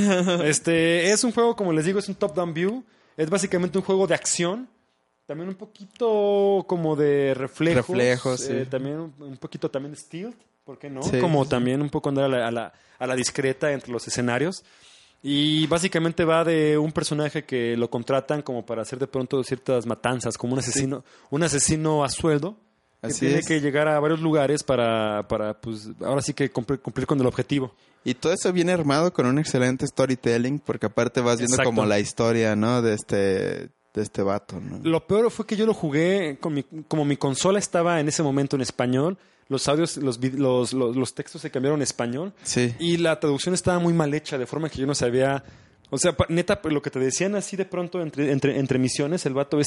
Es un juego, como les digo, es un top-down view. Es básicamente un juego de acción. También un poquito como de reflejos. Sí. También un poquito también de stealth, ¿por qué no? Sí, como sí. también un poco andar a la discreta entre los escenarios. Y básicamente va de un personaje que lo contratan como para hacer de pronto ciertas matanzas, como un asesino a sueldo. Que Así tiene es. que llegar a varios lugares para pues, ahora sí que cumplir con el objetivo. Y todo eso viene armado con un excelente storytelling, porque aparte vas viendo Exacto. como la historia, ¿no? De este vato, ¿no? Lo peor fue que yo lo jugué, como mi consola estaba en ese momento en español, los audios, los textos se cambiaron a español. Sí. Y la traducción estaba muy mal hecha, de forma que yo no sabía... O sea, neta, lo que te decían así de pronto entre misiones, el vato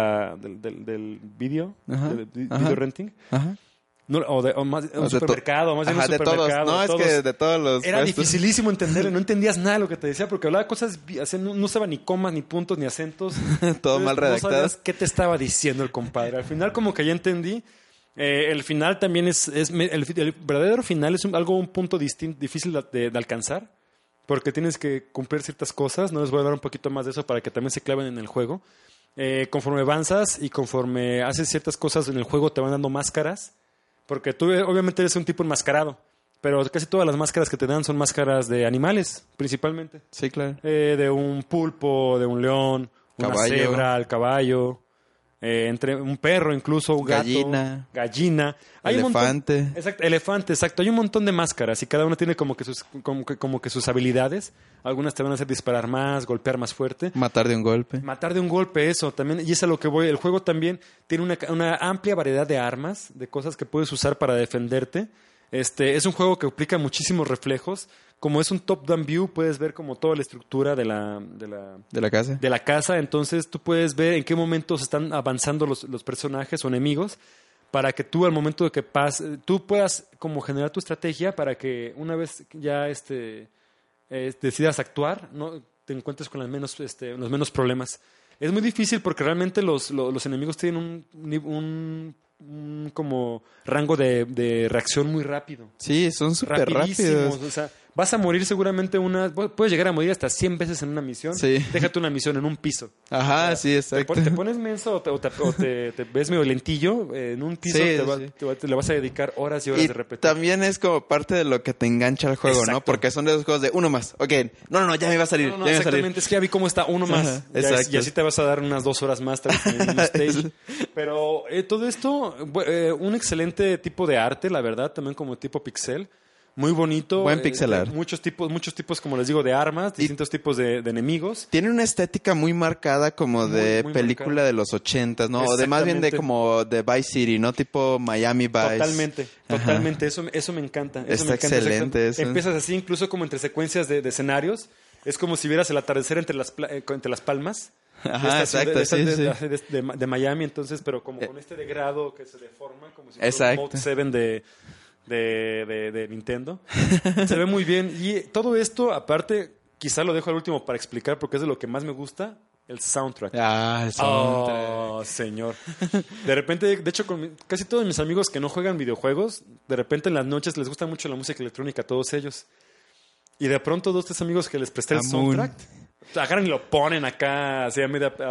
del video, Ajá, video renting, Ajá. no, o más un supermercado, más bien un de todos. supermercado. No, es que de todos los Era puestos. dificilísimo entenderle, no entendías nada de lo que te decía, porque hablaba cosas, no usaba ni comas, ni puntos, ni acentos. Todo mal redactado. No sabías qué te estaba diciendo el compadre. Al final como que ya entendí. El final también el verdadero final es un punto difícil de alcanzar, porque tienes que cumplir ciertas cosas. No les voy a hablar un poquito más de eso para que también se claven en el juego. Conforme avanzas y conforme haces ciertas cosas en el juego te van dando máscaras, porque tú obviamente eres un tipo enmascarado, pero casi todas las máscaras que te dan son máscaras de animales, principalmente. Sí, claro. De un pulpo, de un león, una cebra, el caballo, entre un perro incluso, un gato, gallina. Hay elefante. Un montón, elefante, exacto. Hay un montón de máscaras y cada una tiene como que sus habilidades. Algunas te van a hacer disparar más, golpear más fuerte. Matar de un golpe. Matar de un golpe, eso también. Y es a lo que voy. El juego también tiene una amplia variedad de armas, de cosas que puedes usar para defenderte. Es un juego que aplica muchísimos reflejos. Como es un top-down view, puedes ver como toda la estructura de la casa. De la casa. Entonces tú puedes ver en qué momentos están avanzando los personajes o enemigos, para que tú al momento de que pases, tú puedas como generar tu estrategia para que una vez ya decidas actuar, no te encuentres con los menos problemas. Es muy difícil porque realmente los enemigos tienen un como rango de reacción muy rápido. Sí, son súper rápidos. O sea, vas a morir seguramente puedes llegar a morir hasta 100 veces en una misión. Sí. Déjate una misión en un piso. Ajá, o sea, sí, exacto. Te pones menso o te ves medio lentillo en un piso, sí, le vas a dedicar horas y horas de repetir. También es como parte de lo que te engancha al juego, exacto. ¿no? Porque son de esos juegos de uno más. Ok, no, ya me va a salir. No, exactamente, es que ya vi cómo está uno más. Ajá, exacto. Y así te vas a dar unas 2 horas más tal vez en el stage. Pero todo esto, un excelente tipo de arte, la verdad, también como tipo pixel. Muy bonito. Buen pixel art. Muchos tipos, como les digo, de armas, distintos tipos de enemigos. Tiene una estética muy marcada como de muy película marcada. De los 80s, ¿no? O de más bien de como de Vice City, ¿no? Tipo Miami Vice. Totalmente. Eso me encanta. Está excelente. Eso. Empiezas así, incluso como entre secuencias de escenarios. Es como si vieras el atardecer entre las palmas. Ajá, exacto, de Miami, entonces, pero como con este degrado que se deforma, como si fuera un Mode 7 de Nintendo. Se ve muy bien. Y todo esto, aparte, quizá lo dejo al último para explicar porque es de lo que más me gusta, el soundtrack. El soundtrack. Oh, señor. De repente, de hecho, con casi todos mis amigos que no juegan videojuegos, de repente en las noches les gusta mucho la música electrónica, a todos ellos. Y de pronto 2 o 3 amigos que les presté el soundtrack, agarran y lo ponen acá, así a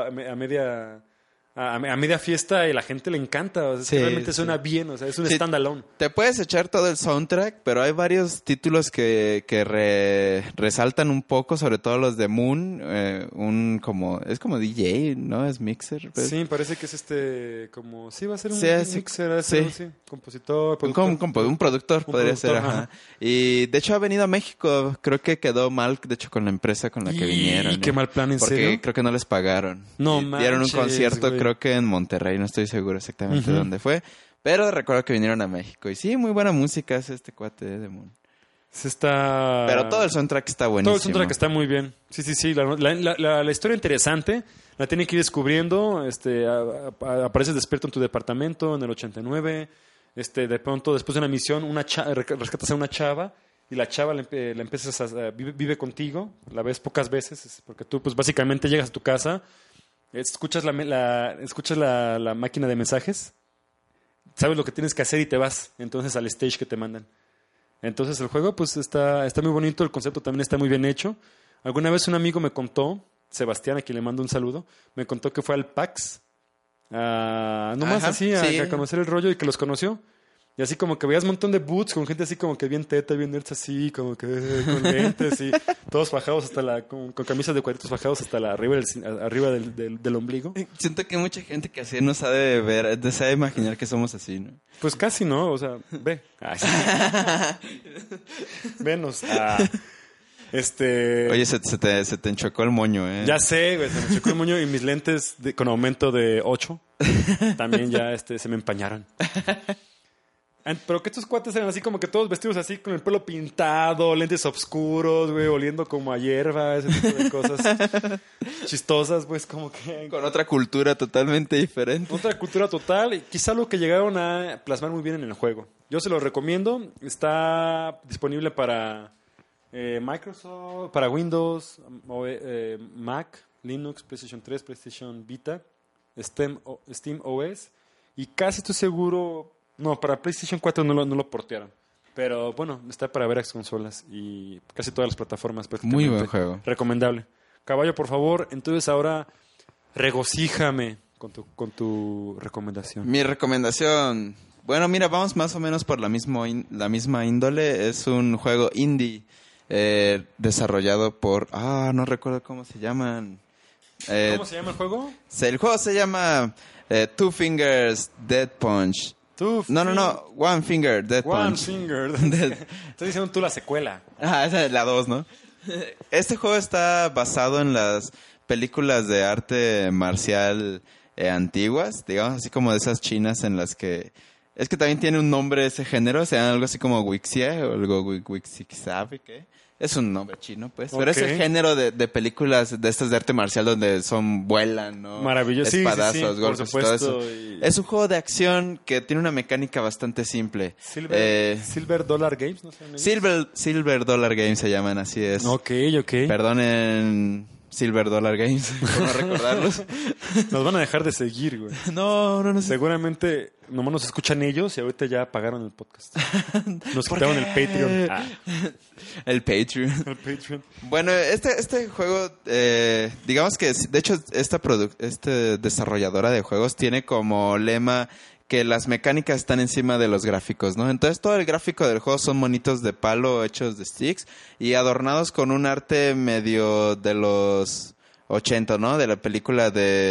media fiesta y la gente le encanta. O sea, realmente suena bien, o sea, es un standalone. Te puedes echar todo el soundtrack, pero hay varios títulos que resaltan un poco, sobre todo los de Moon. Es como DJ, ¿no? Es mixer. ¿Ves? Sí, parece que es va a ser un mixer, compositor, productor. Un productor podría ser, ajá. Y de hecho ha venido a México, creo que quedó mal, de hecho, con la empresa con la que vinieron. Y qué mal plan, ¿en serio? Porque creo que no les pagaron. No manches, dieron un concierto, creo que en Monterrey, no estoy seguro exactamente dónde fue, pero recuerdo que vinieron a México. Y sí, muy buena música es este cuate de Moon. Pero todo el soundtrack está buenísimo. Todo el soundtrack está muy bien. Sí. La historia interesante. La tiene que ir descubriendo. Apareces despierto en tu departamento en el 89. De pronto, después de una misión, rescatas a una chava. Y la chava la empiezas vive contigo. La ves pocas veces. Porque tú, pues, básicamente llegas a tu casa. Escuchas la máquina de mensajes. Sabes lo que tienes que hacer y te vas. Entonces, al stage que te mandan. Entonces el juego pues está muy bonito, el concepto también está muy bien hecho. Alguna vez un amigo me contó, Sebastián, a quien le mando un saludo, me contó que fue al PAX, nomás así, a conocer el rollo y que los conoció. Y así como que veías un montón de booths con gente así como que bien teta, bien nerds así, como que con lentes y todos fajados con camisas de cuadritos fajados hasta arriba del ombligo. Siento que mucha gente que así no sabe sabe imaginar que somos así, ¿no? Pues casi, ¿no? O sea, ve. Sí. Venos. Oye, se te enchocó el moño, ¿eh? Ya sé, güey, se me enchocó el moño y mis lentes con aumento de 8 también ya se me empañaron. Pero que estos cuates eran así como que todos vestidos así con el pelo pintado, lentes oscuros, güey, oliendo como a hierba, ese tipo de cosas chistosas, pues como que... Con otra cultura totalmente diferente. Otra cultura total y quizá lo que llegaron a plasmar muy bien en el juego. Yo se lo recomiendo, está disponible para Microsoft, para Windows, Mac, Linux, PlayStation 3, PlayStation Vita, Steam OS y casi estoy seguro... No, para PlayStation 4 no lo portearon. Pero bueno, está para varias consolas y casi todas las plataformas. Muy buen juego. Recomendable. Caballo, por favor, entonces ahora regocíjame con tu recomendación. Mi recomendación... Bueno, mira, vamos más o menos por la misma índole. Es un juego indie desarrollado por... no recuerdo cómo se llaman. ¿Cómo se llama el juego? El juego se llama Two Fingers Dead Punch. No, One Finger Dead Punch. One Finger. Estás diciendo tú la secuela. Esa es la 2, ¿no? Este juego está basado en las películas de arte marcial antiguas, digamos, así como de esas chinas en las que... Es que también tiene un nombre ese género, se llama algo así como Wuxia o algo Wuxia, ¿qué? Es un nombre chino, pues. Okay. Pero es el género de películas de estas de arte marcial donde vuelan, ¿no? Maravilloso. Espadazos, golpes y todo eso. Es un juego de acción que tiene una mecánica bastante simple. Silver Dollar Games, ¿no? Silver Dollar Games se llaman, así es. Ok. Perdonen... Silver Dollar Games, por no recordarlos. Nos van a dejar de seguir, güey. No. Seguramente nomás nos escuchan ellos y ahorita ya apagaron el podcast. Nos quitaron el Patreon. El Patreon. Bueno, este juego, digamos que, de hecho, esta desarrolladora de juegos tiene como lema que las mecánicas están encima de los gráficos, ¿no? Entonces todo el gráfico del juego son monitos de palo hechos de sticks y adornados con un arte medio de los 80, ¿no? De la película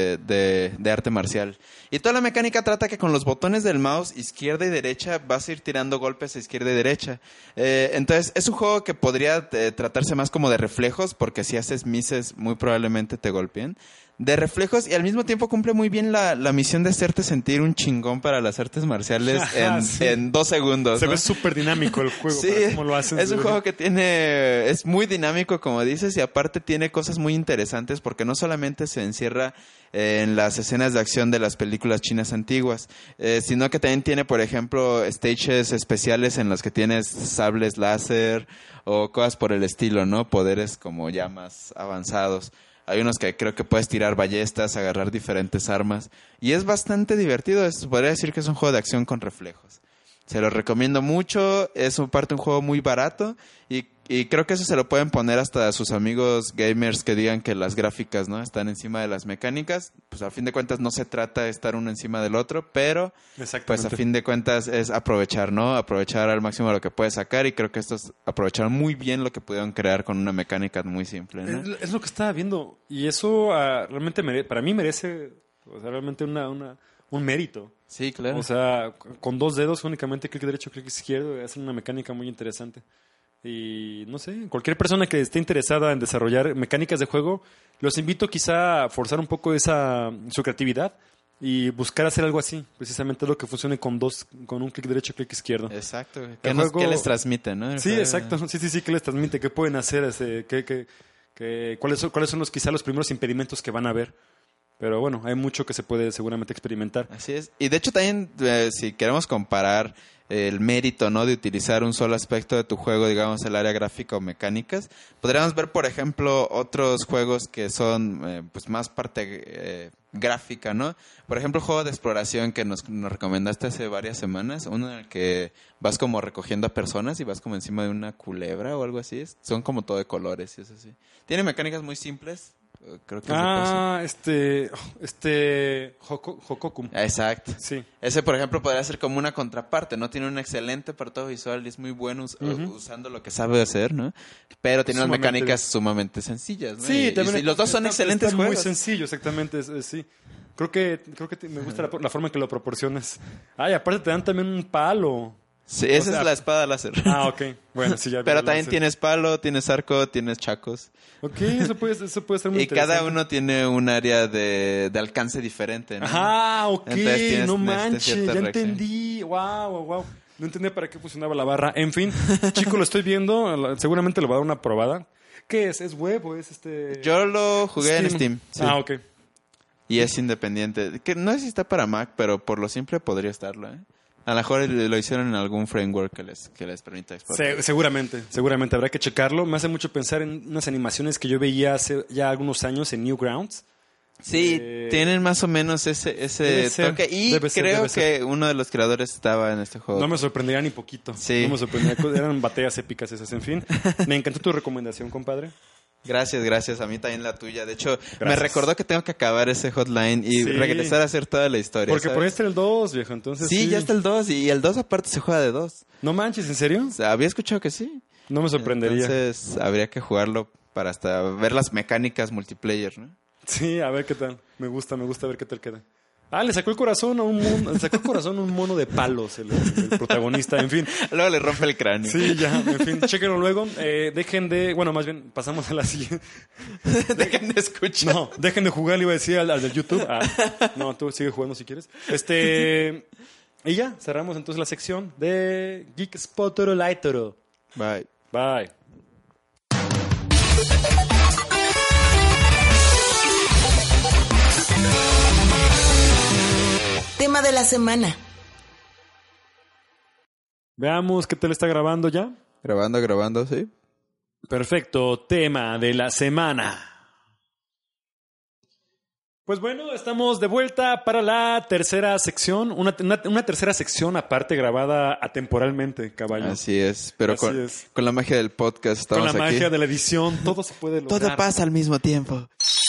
de arte marcial. Y toda la mecánica trata que con los botones del mouse izquierda y derecha vas a ir tirando golpes a izquierda y derecha. Entonces es un juego que podría tratarse más como de reflejos, porque si haces misses muy probablemente te golpeen. De reflejos, y al mismo tiempo cumple muy bien la misión de hacerte sentir un chingón para las artes marciales en 2 segundos. Se ve súper dinámico el juego. Sí, cómo lo hacen, es un juego que es muy dinámico, como dices, y aparte tiene cosas muy interesantes porque no solamente se encierra en las escenas de acción de las películas chinas antiguas, sino que también tiene, por ejemplo, stages especiales en los que tienes sables láser o cosas por el estilo, ¿no? Poderes como ya más avanzados. Hay unos que creo que puedes tirar ballestas, agarrar diferentes armas. Y es bastante divertido. Podría decir que es un juego de acción con reflejos. Se lo recomiendo mucho. Es un juego muy barato. Y creo que eso se lo pueden poner hasta a sus amigos gamers que digan que las gráficas, ¿no?, están encima de las mecánicas. Pues a fin de cuentas no se trata de estar uno encima del otro. Pero pues a fin de cuentas es aprovechar, ¿no? Aprovechar al máximo lo que puedes sacar. Y creo que estos aprovecharon muy bien lo que pudieron crear con una mecánica muy simple, ¿no? Es lo que estaba viendo. Y eso realmente para mí merece, o sea, realmente un mérito. Sí, claro. O sea, con 2 dedos únicamente, clic derecho, clic izquierdo, hacen una mecánica muy interesante. Y no sé, cualquier persona que esté interesada en desarrollar mecánicas de juego, los invito quizá a forzar un poco su creatividad y buscar hacer algo así, precisamente lo que funcione con un clic derecho, clic izquierdo. Exacto. ¿Qué les transmite, no? Sí, exacto. Sí, ¿qué les transmite? ¿Qué pueden hacer? ¿Cuáles son quizá los primeros impedimentos que van a haber? Pero bueno, hay mucho que se puede seguramente experimentar. Así es. Y de hecho también, si queremos comparar el mérito, ¿no?, de utilizar un solo aspecto de tu juego, digamos el área gráfica o mecánicas, podríamos ver, por ejemplo, otros juegos que son pues más parte gráfica, ¿no? Por ejemplo, el juego de exploración que nos recomendaste hace varias semanas, uno en el que vas como recogiendo a personas y vas como encima de una culebra o algo así. Son como todo de colores y eso así. Tiene mecánicas muy simples. Creo que Hokokum. Exacto. Sí. Ese, por ejemplo, podría ser como una contraparte, ¿no? Tiene un excelente apartado visual y es muy bueno usando lo que sabe hacer, ¿no? Pero tiene unas mecánicas sumamente sencillas, ¿no? Sí, y los dos son excelentes juegos. Muy sencillo, exactamente, sí. Creo que me gusta la forma en que lo proporcionas. Ay, aparte te dan también un palo. Sí, esa es la espada láser. Ah, ok. Bueno, sí, ya. Pero también tienes palo, tienes arco, tienes chacos. Ok, eso puede ser muy interesante. Y cada uno tiene un área de alcance diferente, ¿no? Ah, ok. No manches, ya entendí. Wow. No entendía para qué funcionaba la barra. En fin, chico, lo estoy viendo. Seguramente le voy a dar una probada. ¿Qué es? ¿Es web o es Yo lo jugué en Steam. Sí. Ah, ok. Y es independiente. Que no sé si está para Mac, pero por lo simple podría estarlo, ¿eh? A lo mejor lo hicieron en algún framework que les permita exportar. Seguramente habrá que checarlo. Me hace mucho pensar en unas animaciones que yo veía hace ya algunos años en Newgrounds. Sí, tienen más o menos ese toque. Y creo que uno de los creadores estaba en este juego. No me sorprendería ni poquito. Sí. No me sorprendería. Eran batallas épicas esas. En fin, me encantó tu recomendación, compadre. Gracias. A mí también la tuya. De hecho, me recordó que tengo que acabar ese hotline y regresar a hacer toda la historia. Porque por ahí está el 2, viejo. Entonces sí, ya está el 2. Y el 2 aparte se juega de 2. No manches, ¿en serio? O sea, había escuchado que sí. No me sorprendería. Entonces, habría que jugarlo para hasta ver las mecánicas multiplayer, ¿no? Sí, a ver qué tal. Me gusta ver qué tal queda. Le sacó el corazón a un mono de palos el protagonista, en fin. Luego le rompe el cráneo. Sí, ya, en fin, chéquenlo luego. Dejen de, bueno, más bien, pasamos a la siguiente. Dejen de escuchar. No, dejen de jugar, le iba a decir al del YouTube. No, tú sigue jugando si quieres. Y ya, cerramos entonces la sección de Geek Spotter Lightero. Bye. Tema de la semana. Veamos qué tal está grabando ya. Grabando, sí. Perfecto, tema de la semana. Pues bueno, estamos de vuelta para la tercera sección, una tercera sección aparte grabada atemporalmente, caballo. Así es, pero con la magia del podcast estamos aquí. Con la magia de la edición, todo se puede lograr. Todo pasa al mismo tiempo.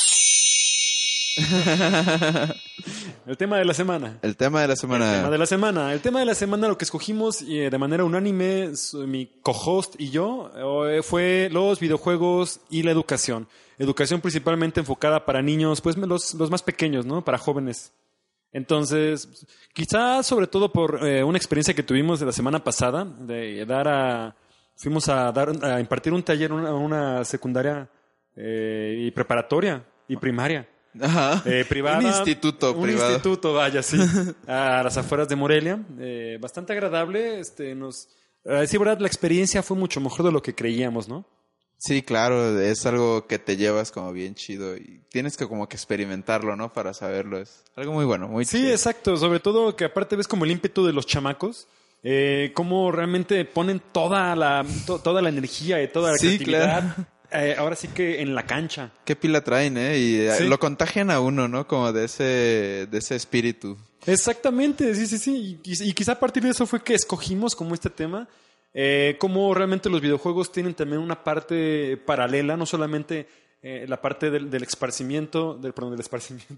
El tema de la semana. El tema de la semana, lo que escogimos de manera unánime, mi co-host y yo, fue los videojuegos y la educación. Educación principalmente enfocada para niños, pues los más pequeños, ¿no? Para jóvenes. Entonces, quizás sobre todo por una experiencia que tuvimos de la semana pasada, fuimos a impartir un taller a una secundaria y preparatoria y primaria. Ajá. Privada. Un instituto privado. Un instituto, vaya, sí. A las afueras de Morelia. Bastante agradable. A decir verdad, la experiencia fue mucho mejor de lo que creíamos, ¿no? Sí, claro. Es algo que te llevas como bien chido y tienes que como que experimentarlo, ¿no? Para saberlo. Es algo muy bueno, muy chido. Sí, exacto. Sobre todo que aparte ves como el ímpetu de los chamacos. Cómo realmente ponen toda la energía y toda la creatividad. Claro. Ahora sí que en la cancha. Qué pila traen, y sí. Lo contagian a uno, ¿no? Como de ese espíritu. Exactamente, sí. Y quizá a partir de eso fue que escogimos como este tema. Cómo realmente los videojuegos tienen también una parte paralela, no solamente la parte del esparcimiento, del esparcimiento.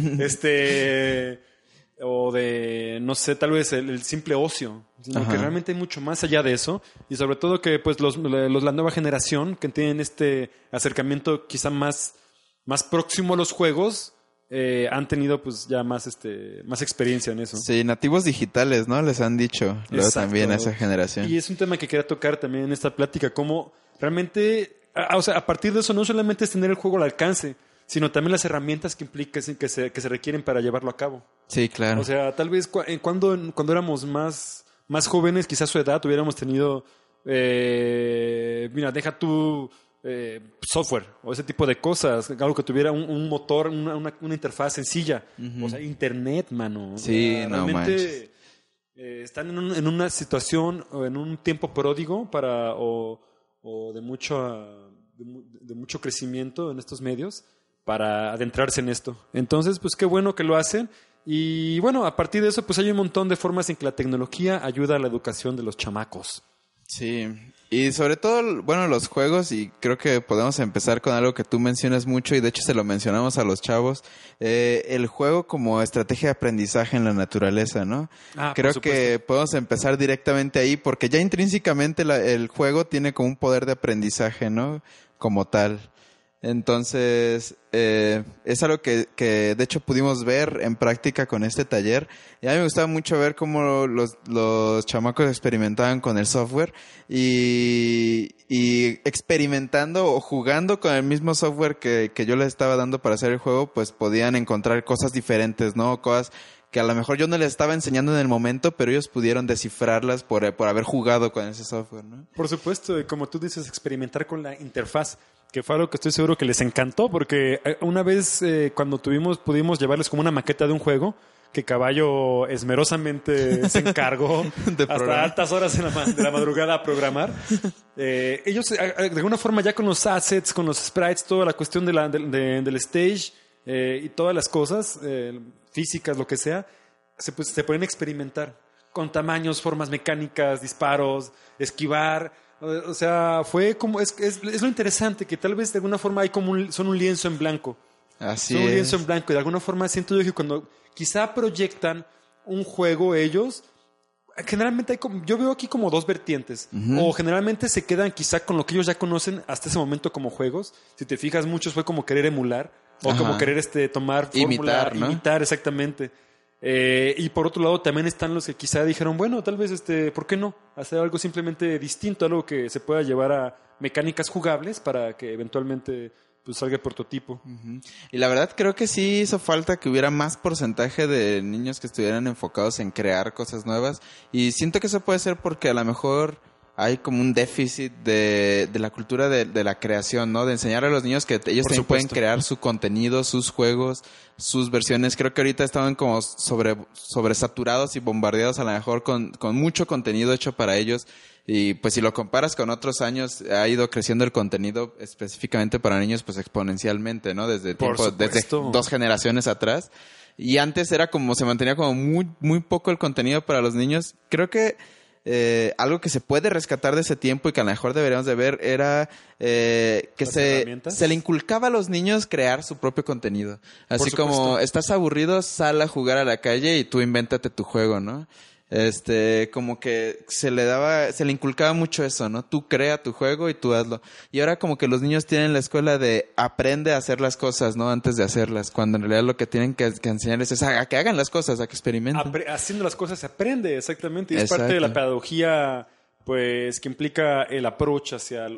O de, no sé, tal vez el simple ocio, sino Ajá. que realmente hay mucho más allá de eso, y sobre todo que pues la nueva generación que tienen este acercamiento quizá más próximo a los juegos, han tenido pues ya más experiencia en eso. Sí, nativos digitales, ¿no? Les han dicho luego también a esa generación. Y es un tema que quería tocar también en esta plática, cómo realmente, a partir de eso no solamente es tener el juego al alcance, sino también las herramientas que implica, que se requieren para llevarlo a cabo. Sí, claro. O sea, tal vez cuando éramos más jóvenes, quizás su edad, hubiéramos tenido, mira, deja tu software o ese tipo de cosas, algo que tuviera un motor, una interfaz sencilla. O sea, internet, mano. Sí, no realmente están en una situación o en un tiempo pródigo o de mucho crecimiento en estos medios para adentrarse en esto. Entonces, pues qué bueno que lo hacen. Y bueno, a partir de eso, pues hay un montón de formas en que la tecnología ayuda a la educación de los chamacos. Sí, y sobre todo, bueno, los juegos, y creo que podemos empezar con algo que tú mencionas mucho, y de hecho se lo mencionamos a los chavos, el juego como estrategia de aprendizaje en la naturaleza, ¿no? Creo que podemos empezar directamente ahí, porque ya intrínsecamente el juego tiene como un poder de aprendizaje, ¿no? Como tal. Entonces, es algo que de hecho pudimos ver en práctica con este taller. Y a mí me gustaba mucho ver cómo los chamacos experimentaban con el software y experimentando o jugando con el mismo software que yo les estaba dando para hacer el juego, pues podían encontrar cosas diferentes, ¿no? Cosas que a lo mejor yo no les estaba enseñando en el momento, pero ellos pudieron descifrarlas por haber jugado con ese software, ¿no? Por supuesto, y como tú dices, experimentar con la interfaz, que fue algo que estoy seguro que les encantó, porque una vez cuando pudimos llevarles como una maqueta de un juego que Caballo esmerosamente se encargó hasta altas horas de la madrugada a programar. Ellos, de alguna forma, ya con los assets, con los sprites, toda la cuestión del stage y todas las cosas físicas, lo que sea, se pueden experimentar con tamaños, formas mecánicas, disparos, esquivar. O sea, fue como es lo interesante, que tal vez de alguna forma hay como son un lienzo en blanco. Así son un es. lienzo en blanco, y de alguna forma siento yo que cuando quizá proyectan un juego ellos, generalmente yo veo aquí como dos vertientes. O generalmente se quedan quizá con lo que ellos ya conocen hasta ese momento como juegos. Si te fijas, muchos fue como querer emular o como querer tomar fórmula, imitar exactamente. Y por otro lado también están los que quizá dijeron, bueno, tal vez ¿por qué no? Hacer algo simplemente distinto, algo que se pueda llevar a mecánicas jugables para que eventualmente pues salga el prototipo. Y la verdad creo que sí hizo falta que hubiera más porcentaje de niños que estuvieran enfocados en crear cosas nuevas, y siento que eso puede ser porque a lo mejor hay como un déficit de la cultura de la creación, ¿no? De enseñar a los niños que ellos también pueden crear su contenido, sus juegos, sus versiones. Creo que ahorita estaban como sobresaturados y bombardeados a lo mejor con mucho contenido hecho para ellos. Y pues si lo comparas con otros años, ha ido creciendo el contenido específicamente para niños pues exponencialmente, ¿no? Desde 2 generaciones atrás. Y antes era como, se mantenía como muy, muy poco el contenido para los niños. Creo que algo que se puede rescatar de ese tiempo y que a lo mejor deberíamos de ver era que se le inculcaba a los niños crear su propio contenido. Así como estás aburrido, sal a jugar a la calle y tú invéntate tu juego, ¿no? Como que se le inculcaba mucho eso, ¿no? Tú crea tu juego y tú hazlo. Y ahora como que los niños tienen la escuela de aprende a hacer las cosas, ¿no? Antes de hacerlas, cuando en realidad lo que tienen que enseñarles es a que hagan las cosas, a que experimenten. Haciendo las cosas se aprende, exactamente. Y es parte de la pedagogía, pues, que implica el approach hacia,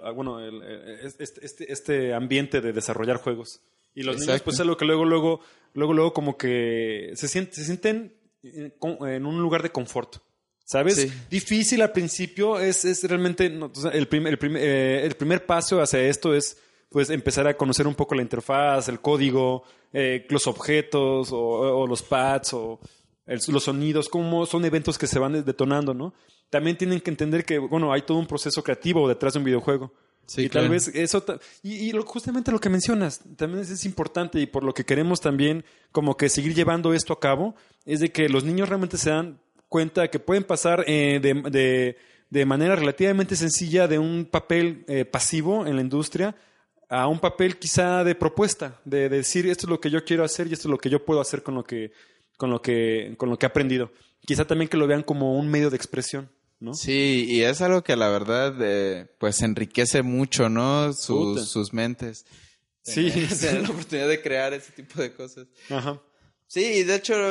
este ambiente de desarrollar juegos. Y los niños, pues, es lo que luego como que se sienten en un lugar de confort, ¿sabes? Sí. Difícil al principio, es realmente el primer paso hacia esto es pues empezar a conocer un poco la interfaz, el código, los objetos o los pads o los sonidos, cómo son eventos que se van detonando, ¿no? También tienen que entender que, bueno, hay todo un proceso creativo detrás de un videojuego. Sí, y tal vez eso justamente lo que mencionas también es importante, y por lo que queremos también como que seguir llevando esto a cabo es de que los niños realmente se dan cuenta que pueden pasar de manera relativamente sencilla de un papel pasivo en la industria a un papel quizá de propuesta, de decir esto es lo que yo quiero hacer y esto es lo que yo puedo hacer con lo que he aprendido. Quizá también que lo vean como un medio de expresión, ¿no? Sí, y es algo que la verdad pues enriquece mucho, ¿no? Sus mentes. Sí, tener la oportunidad de crear ese tipo de cosas. Ajá. Sí, y de hecho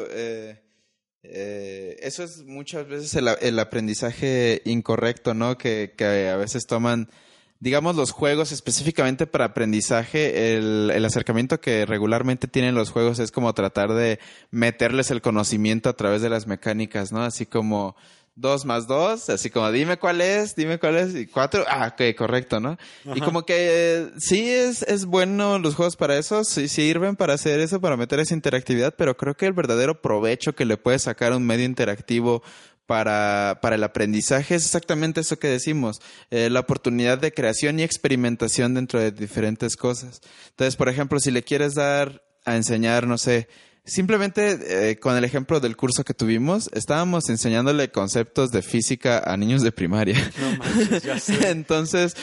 eso es muchas veces el aprendizaje incorrecto, ¿no? Que a veces toman digamos, los juegos específicamente para aprendizaje, el acercamiento que regularmente tienen los juegos es como tratar de meterles el conocimiento a través de las mecánicas, ¿no? Así como 2 más 2, así como dime cuál es, y 4, ok, correcto, ¿no? Ajá. Y como que sí es bueno los juegos para eso, sí sirven para hacer eso, para meter esa interactividad, pero creo que el verdadero provecho que le puede sacar un medio interactivo para el aprendizaje es exactamente eso que decimos, la oportunidad de creación y experimentación dentro de diferentes cosas. Entonces, por ejemplo, si le quieres dar a enseñar, no sé, simplemente con el ejemplo del curso que tuvimos, estábamos enseñándole conceptos de física a niños de primaria. No manches, ya sé. Entonces,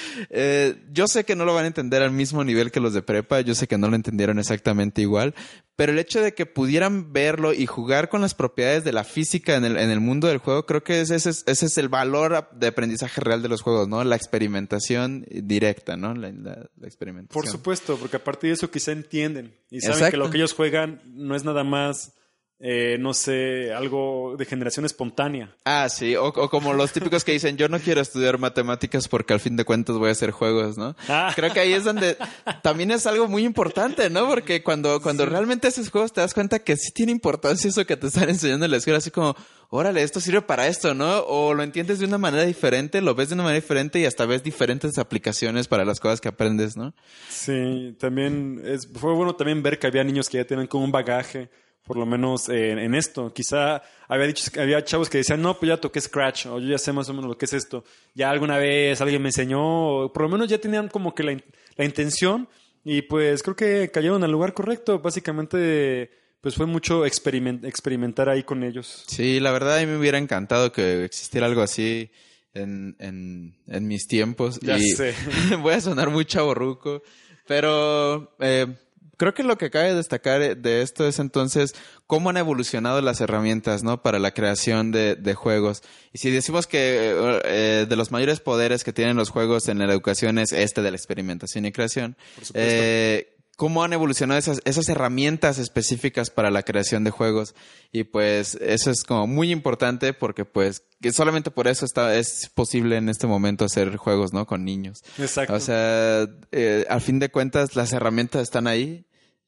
yo sé que no lo van a entender al mismo nivel que los de prepa, yo sé que no lo entendieron exactamente igual, pero el hecho de que pudieran verlo y jugar con las propiedades de la física en el mundo del juego, creo que ese es el valor de aprendizaje real de los juegos, ¿no? La experimentación directa, ¿no? La experimentación. Por supuesto, porque a partir de eso quizá entienden y saben que lo que ellos juegan no es nada más, no sé, algo de generación espontánea. Sí, o como los típicos que dicen, yo no quiero estudiar matemáticas porque al fin de cuentas voy a hacer juegos, ¿no? Creo que ahí es donde también es algo muy importante, ¿no? Porque cuando realmente haces juegos te das cuenta que sí tiene importancia eso que te están enseñando en la escuela, así como, órale, esto sirve para esto, ¿no? O lo entiendes de una manera diferente, lo ves de una manera diferente y hasta ves diferentes aplicaciones para las cosas que aprendes, ¿no? Sí, también fue bueno también ver que había niños que ya tienen como un bagaje, por lo menos en esto. Quizá había chavos que decían, no, pues ya toqué Scratch, o yo ya sé más o menos lo que es esto. Ya alguna vez alguien me enseñó, o por lo menos ya tenían como que la intención, y pues creo que cayeron al lugar correcto. Básicamente, pues fue mucho experimentar ahí con ellos. Sí, la verdad a mí me hubiera encantado que existiera algo así en mis tiempos. Ya sé. Voy a sonar muy chavorruco, pero creo que lo que cabe destacar de esto es entonces cómo han evolucionado las herramientas, ¿no? Para la creación de juegos. Y si decimos que de los mayores poderes que tienen los juegos en la educación es de la experimentación y creación. Por supuesto. Cómo han evolucionado esas herramientas específicas para la creación de juegos. Y pues eso es como muy importante porque pues que solamente por eso es posible en este momento hacer juegos, ¿no? Con niños. Exacto. O sea, al fin de cuentas las herramientas están ahí.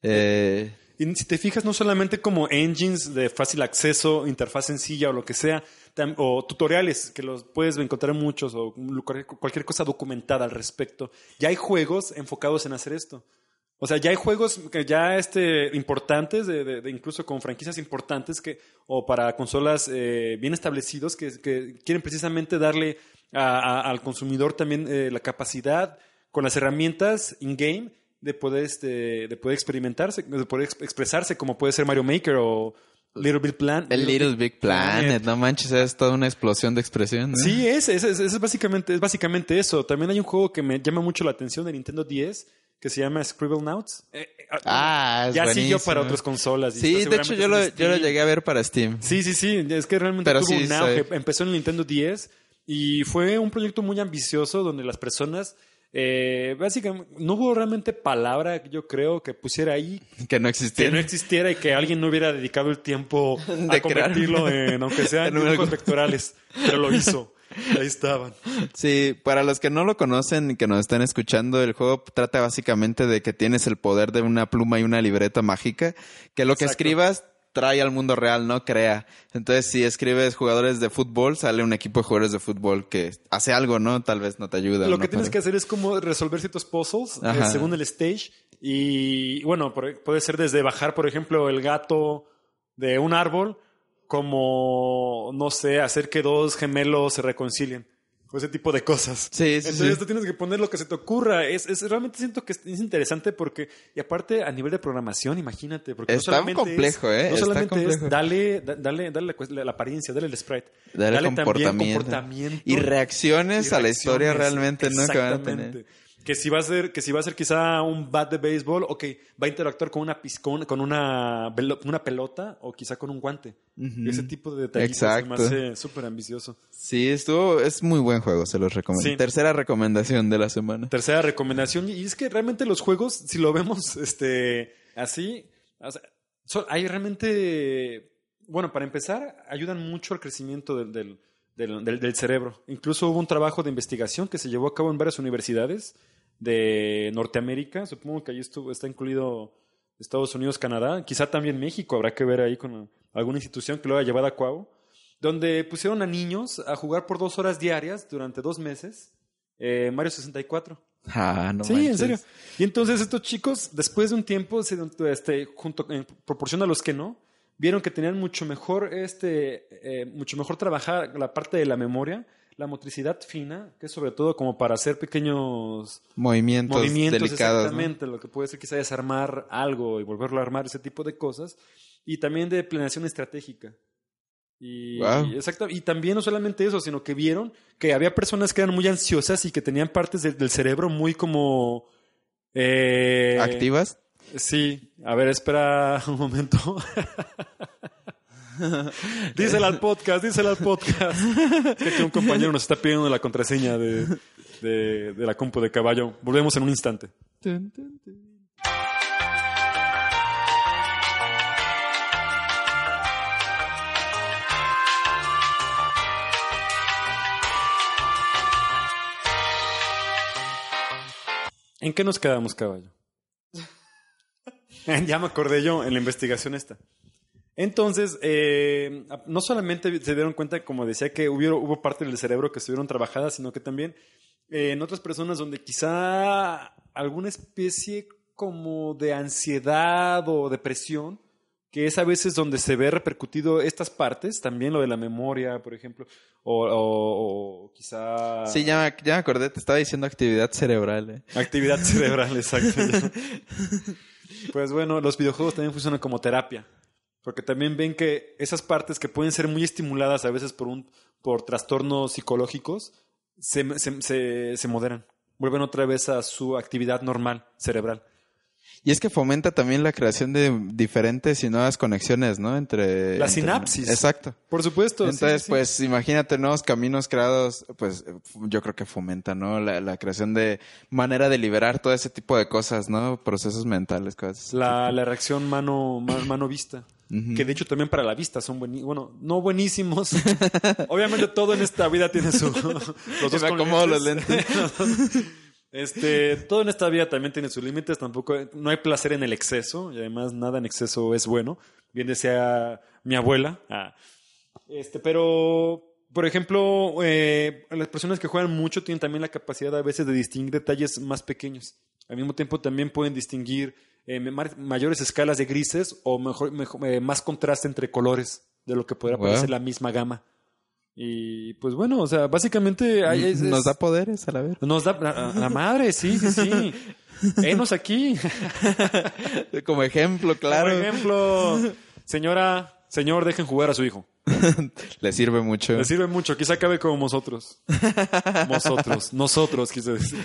Y si te fijas, no solamente como engines de fácil acceso, interfaz sencilla o lo que sea, o tutoriales que los puedes encontrar muchos, o cualquier cosa documentada al respecto. Ya hay juegos enfocados en hacer esto. O sea, ya hay juegos que ya importantes, incluso con franquicias importantes o para consolas bien establecidos que quieren precisamente darle al consumidor también la capacidad con las herramientas in-game de poder experimentarse, de poder expresarse, como puede ser Mario Maker o Little Big Planet. El Little Big Planet, no manches, es toda una explosión de expresión, ¿no? Sí, es básicamente eso. También hay un juego que me llama mucho la atención de Nintendo 10 que se llama Scribblenauts. Es ya buenísimo. siguió para otras consolas. Sí, de hecho yo lo llegué a ver para Steam. Sí, es que realmente tuvo un auge. Empezó en el Nintendo 10 y fue un proyecto muy ambicioso donde las personas... básicamente no hubo realmente palabra, yo creo, que pusiera ahí que no existiera y que alguien no hubiera dedicado el tiempo a convertirlo en, aunque sean dibujos vectorales, pero lo hizo. Ahí estaban. Sí, para los que no lo conocen y que nos están escuchando, el juego trata básicamente de que tienes el poder de una pluma y una libreta mágica, que lo que escribas trae al mundo real, no crea. Entonces, si escribes jugadores de fútbol, sale un equipo de jugadores de fútbol que hace algo, ¿no? Tal vez no te ayuda. Lo que tienes que hacer es como resolver ciertos puzzles según el stage. Y bueno, puede ser desde bajar, por ejemplo, el gato de un árbol, como, no sé, hacer que dos gemelos se reconcilien. O ese tipo de cosas. Sí. Entonces tú tienes que poner lo que se te ocurra. Realmente siento que es interesante porque... Y aparte, a nivel de programación, imagínate. Porque está complejo, No solamente es dale la apariencia, dale el sprite. Dale comportamiento. Y reacciones a la historia realmente, ¿no? Que van a tener. Que si va a ser quizá un bat de béisbol, ok, va a interactuar con una pelota o quizá con un guante. Ese tipo de detallitos me hace súper ambicioso. Sí, es muy buen juego, se los recomiendo. Sí. Tercera recomendación de la semana. Tercera recomendación, y es que realmente los juegos, si lo vemos así, o sea, hay realmente, bueno, para empezar, ayudan mucho al crecimiento del cerebro. Incluso hubo un trabajo de investigación que se llevó a cabo en varias universidades de Norteamérica. Supongo que ahí está incluido Estados Unidos, Canadá, quizá también México. Habrá que ver ahí con alguna institución que lo haya llevado a cabo, donde pusieron a niños a jugar por 2 horas diarias durante 2 meses Mario 64. No sí, manches. En serio. Y entonces estos chicos, después de un tiempo, en proporción a los que no, vieron que tenían mucho mejor trabajar la parte de la memoria, la motricidad fina, que es sobre todo como para hacer pequeños movimientos delicados, exactamente, ¿no? Lo que puede ser quizá desarmar algo y volverlo a armar, ese tipo de cosas, y también de planeación estratégica. Exacto. Y también no solamente eso, sino que vieron que había personas que eran muy ansiosas y que tenían partes del cerebro muy como ¿activas? Sí. A ver, espera un momento. Dísela al podcast. Que un compañero nos está pidiendo la contraseña de la compu de caballo. Volvemos en un instante. ¿En qué nos quedamos, caballo? Ya me acordé yo en la investigación esta. Entonces, no solamente se dieron cuenta, como decía, que hubo parte del cerebro que estuvieron trabajadas, sino que también en otras personas donde quizá alguna especie como de ansiedad o depresión, que es a veces donde se ve repercutido estas partes, también lo de la memoria, por ejemplo, o quizá... Sí, ya me acordé, te estaba diciendo actividad cerebral. Actividad cerebral, exacto. Pues bueno, los videojuegos también funcionan como terapia, porque también ven que esas partes que pueden ser muy estimuladas a veces por trastornos psicológicos, se moderan, vuelven otra vez a su actividad normal, cerebral. Y es que fomenta también la creación de diferentes y nuevas conexiones, ¿no? Entre... La sinapsis. Exacto. Por supuesto. Entonces, sí. Pues, imagínate nuevos caminos creados, pues, yo creo que fomenta, ¿no? La creación de manera de liberar todo ese tipo de cosas, ¿no? Procesos mentales, cosas. La reacción mano-vista. Uh-huh. Que de hecho también para la vista son no buenísimos. Obviamente todo en esta vida tiene su... Los dos me acomodo los lentes. Todo en esta vida también tiene sus límites, tampoco no hay placer en el exceso y además nada en exceso es bueno. Bien decía mi abuela. Pero por ejemplo, las personas que juegan mucho tienen también la capacidad a veces de distinguir detalles más pequeños. Al mismo tiempo también pueden distinguir mayores escalas de grises o más contraste entre colores de lo que podría parecer la misma gama. Y pues bueno, o sea, básicamente nos da poderes a la vez. Nos da a la madre, sí. Enos aquí. Como ejemplo, claro. Como ejemplo, señor, dejen jugar a su hijo. Le sirve mucho. Le sirve mucho, quizá acabe como nosotros. Nosotros, quise decir.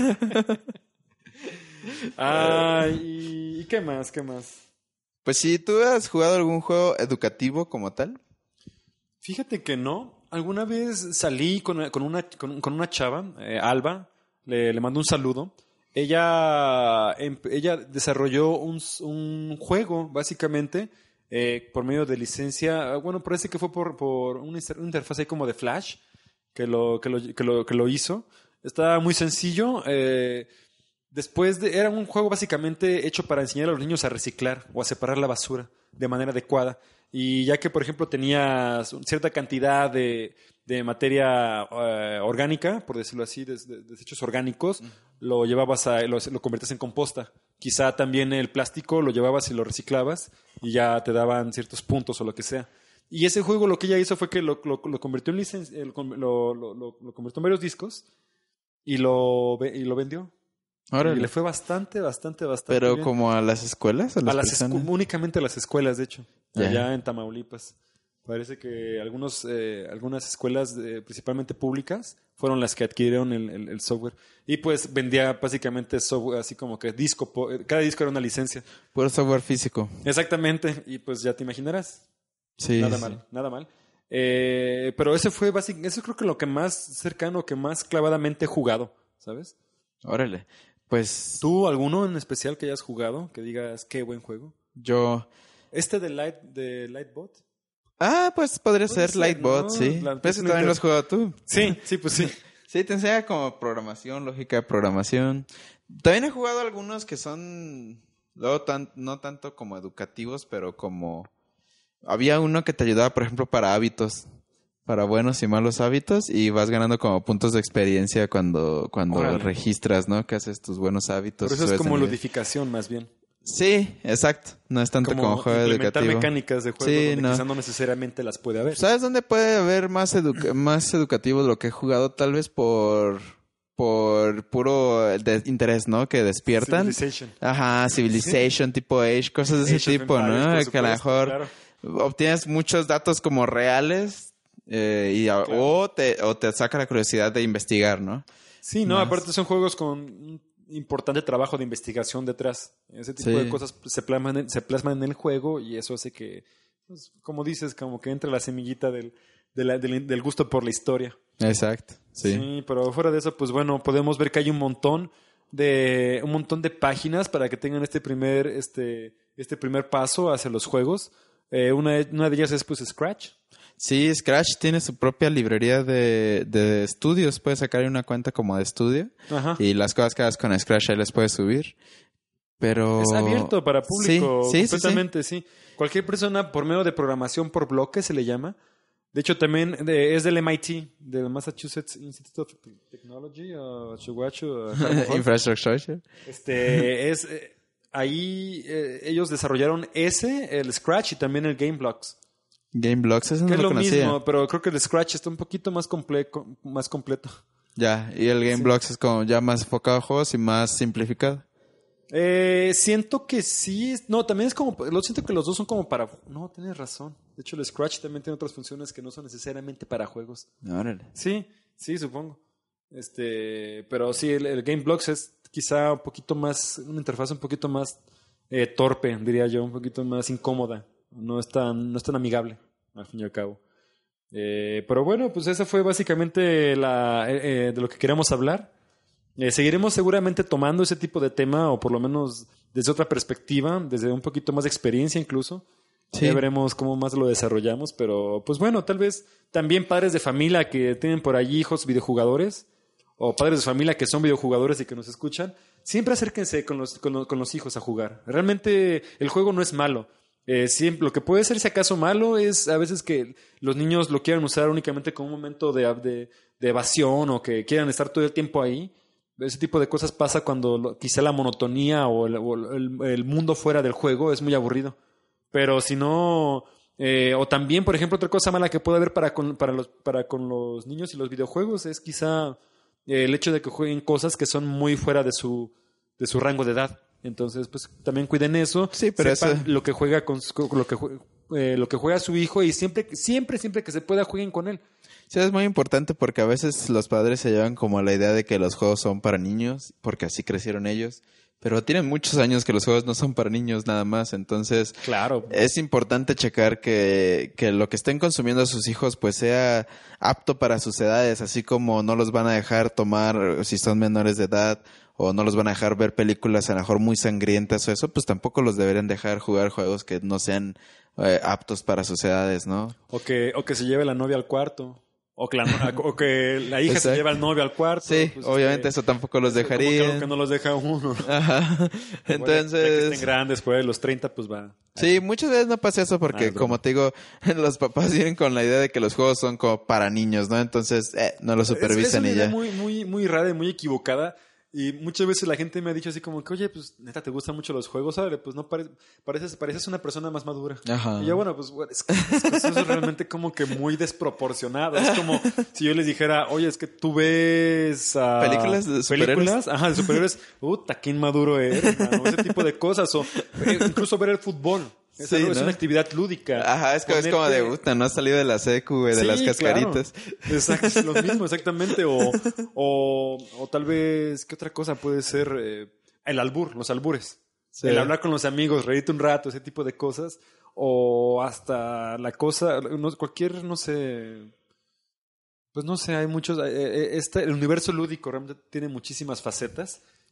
¿Y qué más? Pues sí, ¿tú has jugado algún juego educativo como tal? Fíjate que no. Alguna vez salí con una chava, Alba, le mando un saludo. Ella desarrolló un juego, básicamente, por medio de licencia. Bueno, parece que fue por una interfaz ahí como de Flash que lo hizo. Estaba muy sencillo. Era un juego básicamente hecho para enseñar a los niños a reciclar o a separar la basura de manera adecuada. Y ya que, por ejemplo, tenías cierta cantidad de materia orgánica, por decirlo así, de desechos orgánicos, lo llevabas lo convertías en composta. Quizá también el plástico lo llevabas y lo reciclabas y ya te daban ciertos puntos o lo que sea. Y ese juego lo que ella hizo fue que lo convirtió en licencia, lo convirtió en varios discos y lo vendió. Órale. Y le fue bastante ¿Pero bien. como a las escuelas? Únicamente a las escuelas, de hecho. Yeah. Allá en Tamaulipas. Parece que algunas escuelas, principalmente públicas, fueron las que adquirieron el software. Y pues vendía básicamente software, así como que cada disco era una licencia. Puro software físico. Exactamente. Y pues ya te imaginarás. Sí. Nada mal. Pero eso creo que lo que más cercano, que más clavadamente he jugado, ¿sabes? Órale. Pues... ¿Tú alguno en especial que hayas jugado? Que digas, qué buen juego. Yo... ¿De Lightbot? Pues podría ser Lightbot, ¿no? Sí. Pues también lo has jugado tú. Sí, pues sí. Sí, te enseña como programación, lógica de programación. También he jugado algunos que son luego no tanto como educativos, pero como... Había uno que te ayudaba, por ejemplo, para hábitos, para buenos y malos hábitos, y vas ganando como puntos de experiencia cuando registras, ¿no? Que haces tus buenos hábitos. Pero eso es como ludificación, más bien. Sí, exacto. No es tanto como juego educativo. Mecánicas de juego donde quizás no necesariamente las puede haber. ¿Sabes dónde puede haber más educativo de lo que he jugado? Tal vez por puro interés, ¿no? Que despiertan. Civilization. Ajá, Civilization, tipo Age, cosas de ese tipo, ¿no? Supuesto, que a lo mejor obtienes muchos datos como reales o te saca la curiosidad de investigar, ¿no? Sí, no, aparte son juegos con importante trabajo de investigación detrás. Ese tipo de cosas se plasman en el juego y eso hace que, pues, como dices, como que entre la semillita del gusto por la historia. Exacto, sí. Sí, pero fuera de eso, pues bueno, podemos ver que hay un montón de páginas para que tengan este primer paso hacia los juegos. Una de ellas es pues Scratch. Sí, Scratch tiene su propia librería de estudios. Puedes sacar una cuenta como de estudio. Ajá. Y las cosas que hagas con Scratch ahí las puedes subir. Pero... Es abierto para público. Sí, completamente, sí. Cualquier persona por medio de programación por bloque se le llama. De hecho, también es del MIT, del Massachusetts Institute of Technology, Infrastructure. Ahí ellos desarrollaron el Scratch y también el GameBlocks. GameBlocks, eso no lo conocía. Es lo mismo, pero creo que el Scratch está un poquito más completo. Ya, y el GameBlocks es como ya más enfocado a juegos y más simplificado. Siento que sí. No, también es como... Siento que los dos son como para... No, tienes razón. De hecho, el Scratch también tiene otras funciones que no son necesariamente para juegos. Órale. Sí, supongo. Pero sí, el GameBlocks es quizá un poquito más... Una interfaz un poquito más torpe, diría yo. Un poquito más incómoda. No es tan amigable, al fin y al cabo. Pero bueno, pues esa fue básicamente de lo que queríamos hablar. Seguiremos seguramente tomando ese tipo de tema, o por lo menos desde otra perspectiva, desde un poquito más de experiencia incluso. Sí. Ya veremos cómo más lo desarrollamos, pero pues bueno, tal vez también padres de familia que tienen por allí hijos videojugadores, o padres de familia que son videojugadores y que nos escuchan, siempre acérquense con los hijos a jugar. Realmente el juego no es malo. Siempre, lo que puede ser si acaso malo es a veces que los niños lo quieran usar únicamente como un momento de evasión, o que quieran estar todo el tiempo ahí. Ese tipo de cosas pasa cuando quizá la monotonía o el mundo fuera del juego es muy aburrido. Pero si no... o también, por ejemplo, otra cosa mala que puede haber para con los niños y los videojuegos es quizá el hecho de que jueguen cosas que son muy fuera de su rango de edad. Entonces, pues también cuiden eso. Sí, pero sepan lo que juega lo que juega su hijo, y siempre que se pueda jueguen con él. Sí, es muy importante porque a veces los padres se llevan como la idea de que los juegos son para niños, porque así crecieron ellos. Pero tienen muchos años que los juegos no son para niños nada más. Entonces, claro, es importante checar que lo que estén consumiendo sus hijos pues sea apto para sus edades, así como no los van a dejar tomar si son menores de edad, o no los van a dejar ver películas a lo mejor muy sangrientas o eso, pues tampoco los deberían dejar jugar juegos que no sean aptos para sus edades, ¿no? O que se lleve la novia al cuarto. O que la hija se lleva al novio al cuarto. Sí, pues obviamente eso tampoco los dejaría. Como que no los deja uno. Ajá. Entonces... Bueno, que estén grandes, después de los 30, pues va. Sí, muchas veces no pasa eso porque, como te digo, los papás vienen con la idea de que los juegos son como para niños, ¿no? Entonces, no los supervisan y ya. Es una idea muy, muy rara y muy equivocada. Y muchas veces la gente me ha dicho así como que, oye, pues neta, ¿te gustan mucho los juegos? ¿Sabes? Pues no pareces una persona más madura. Ajá. Y yo, bueno, pues es que eso es realmente como que muy desproporcionado. Es como si yo les dijera, oye, es que tú ves películas de superhéroes. Ajá, de superhéroes. Qué inmaduro eres, mano. Ese tipo de cosas. O incluso ver el fútbol. Es una actividad lúdica. Ajá, es como de no has salido de la secu, de las cascaritas. Claro. Exacto, es lo mismo, exactamente. O tal vez, ¿qué otra cosa puede ser? Los albures. Sí. El hablar con los amigos, reírte un rato, ese tipo de cosas. O hasta la cosa, cualquier, no sé... Pues no sé, hay muchos... el universo lúdico realmente tiene muchísimas facetas.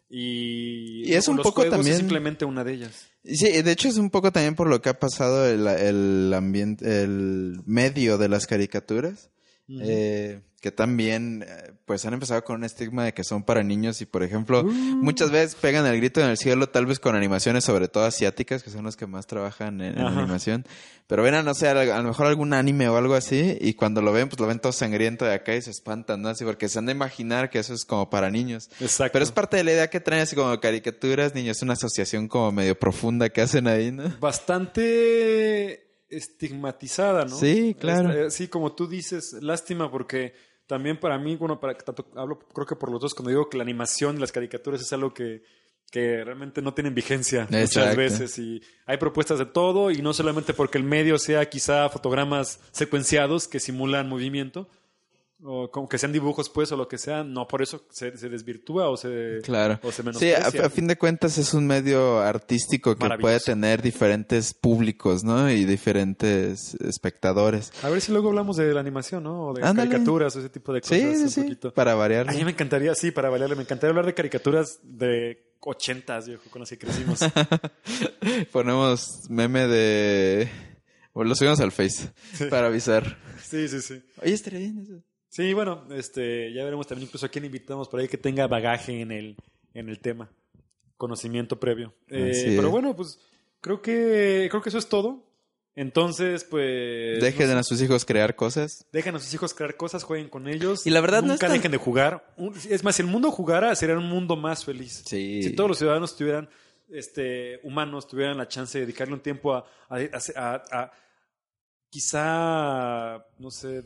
Y es un poco también... es simplemente una de ellas. Sí, de hecho es un poco también por lo que ha pasado el ambiente, el medio de las caricaturas. Que también pues han empezado con un estigma de que son para niños y por ejemplo muchas veces pegan el grito en el cielo, tal vez con animaciones sobre todo asiáticas, que son los que más trabajan en animación, pero ven a no sé, a lo mejor algún anime o algo así y cuando lo ven pues lo ven todo sangriento de acá y se espantan, ¿no? Así porque se han de imaginar que eso es como para niños. Exacto. Pero es parte de la idea que traen así como caricaturas, niños, una asociación como medio profunda que hacen ahí, ¿no? Bastante estigmatizada, ¿no? Sí, claro. Sí, como tú dices, lástima porque también para mí, bueno, para tanto hablo creo que por los dos cuando digo que la animación y las caricaturas es algo que realmente no tienen vigencia muchas veces y hay propuestas de todo y no solamente porque el medio sea quizá fotogramas secuenciados que simulan movimiento o como que sean dibujos pues o lo que sea, no por eso se desvirtúa o se menosprecia. Sí, a fin de cuentas es un medio artístico que puede tener diferentes públicos, ¿no? Y diferentes espectadores. A ver si luego hablamos de la animación, ¿no? O de caricaturas o ese tipo de cosas. Sí, para variar. A mí me encantaría, para variarle, me encantaría hablar de caricaturas de 80s, viejo, con las que crecimos. Ponemos meme de... Bueno, lo subimos al Face para avisar. Sí. Oye, estaría bien eso. Sí, bueno, ya veremos también incluso a quién invitamos por ahí que tenga bagaje en el tema, conocimiento previo. Pero bueno, pues creo que eso es todo. Entonces, pues... Dejen a sus hijos crear cosas. Dejen a sus hijos crear cosas, jueguen con ellos. Y la verdad nunca dejen de jugar. Es más, si el mundo jugara, sería un mundo más feliz. Sí. Si todos los ciudadanos tuvieran, humanos, tuvieran la chance de dedicarle un tiempo a quizá, no sé,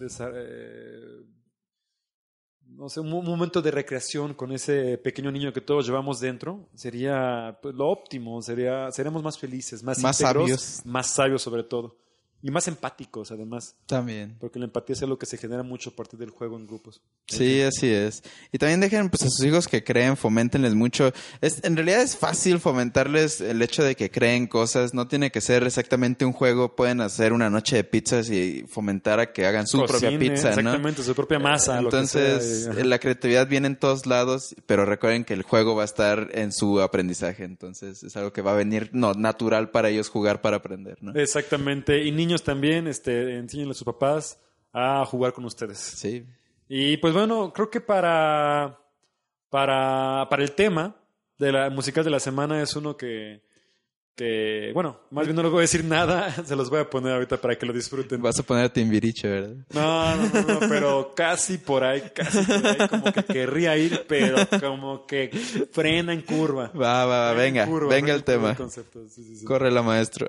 un momento de recreación con ese pequeño niño que todos llevamos dentro, sería pues, lo óptimo, seremos más felices, más íntegros, sabios. Más sabios sobre todo. Y más empáticos, además. También. Porque la empatía es algo que se genera mucho a partir del juego en grupos. Sí, así es. Y también dejen pues, a sus hijos que creen, foméntenles mucho. En realidad es fácil fomentarles el hecho de que creen cosas. No tiene que ser exactamente un juego. Pueden hacer una noche de pizzas y fomentar a que hagan su propia pizza, exactamente, su propia masa. Entonces, lo que sea. La creatividad viene en todos lados, pero recuerden que el juego va a estar en su aprendizaje. Entonces, es algo que va a venir natural para ellos jugar para aprender, ¿no? Exactamente. Y niños también, enséñenle a sus papás a jugar con ustedes. Sí. Y pues bueno, creo que para el tema de la musical de la semana es uno que bueno, más bien no les voy a decir nada, se los voy a poner ahorita para que lo disfruten. Vas a poner a Timbiriche, ¿verdad? No, pero casi por ahí, como que querría ir, pero como que frena en curva. Va, venga el tema. Sí. Corre maestro.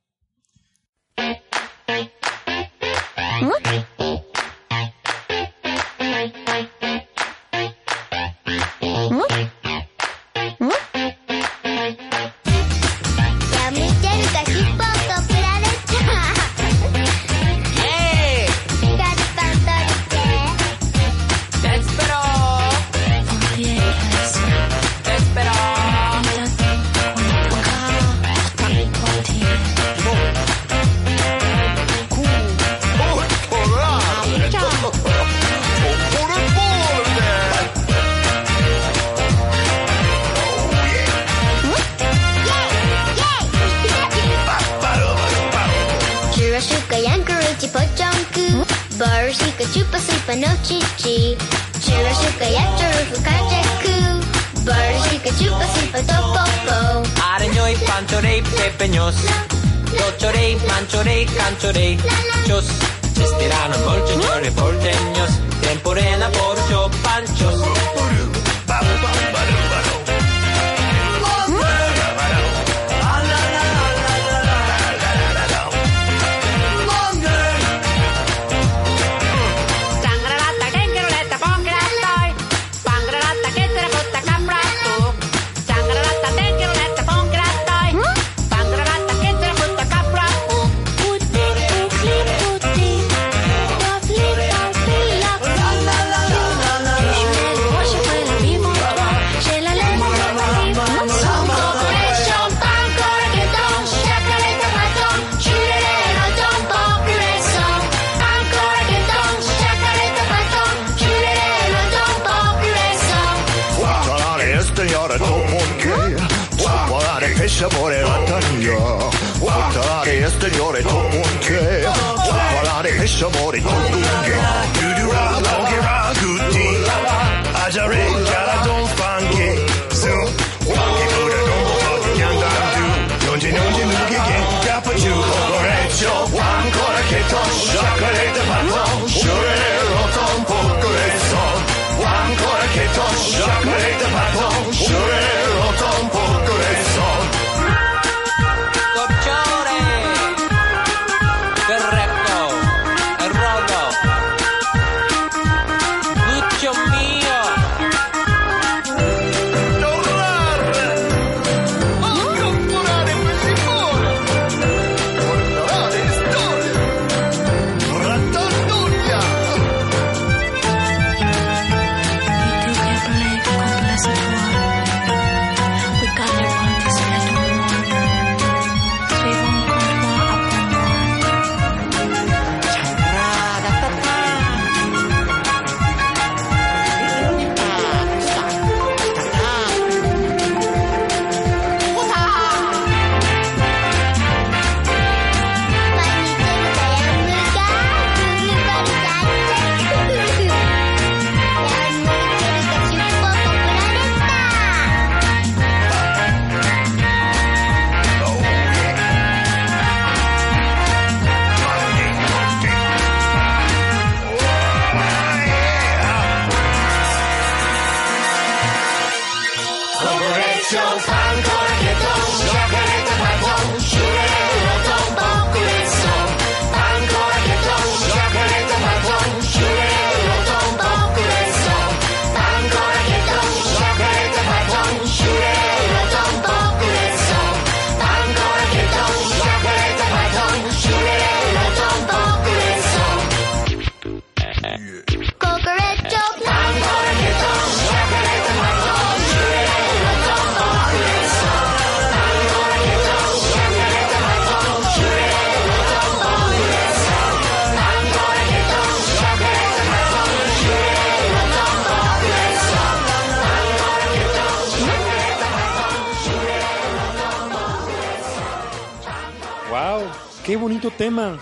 No chichi, chura shuka yacharu fukajaku, bar shuka chupa sipa topopo. Arañoy, panchorey, pepeños, tochorey, manchorey, canchorey, chos, estirano, colcheñores, porteños, temporena, porcho, panchos. Flip, 잊어버려왔다니요 옷다리 에스테리오레 토온테 와파라리 해셔버린 토군게 유류라 로게라 구디 아자레 자라돈 판게 수 판게보다 동보더 양단두 논지 누기게 갚아주 거래죠 왕거라게 더 샤카레트 바통 슈레로 돈 복구했어 왕거라게 더 샤카레트 바통 슈레로 돈 복구했어 Coccione, corretto, rodo, Lucio mio. Qué bonito tema.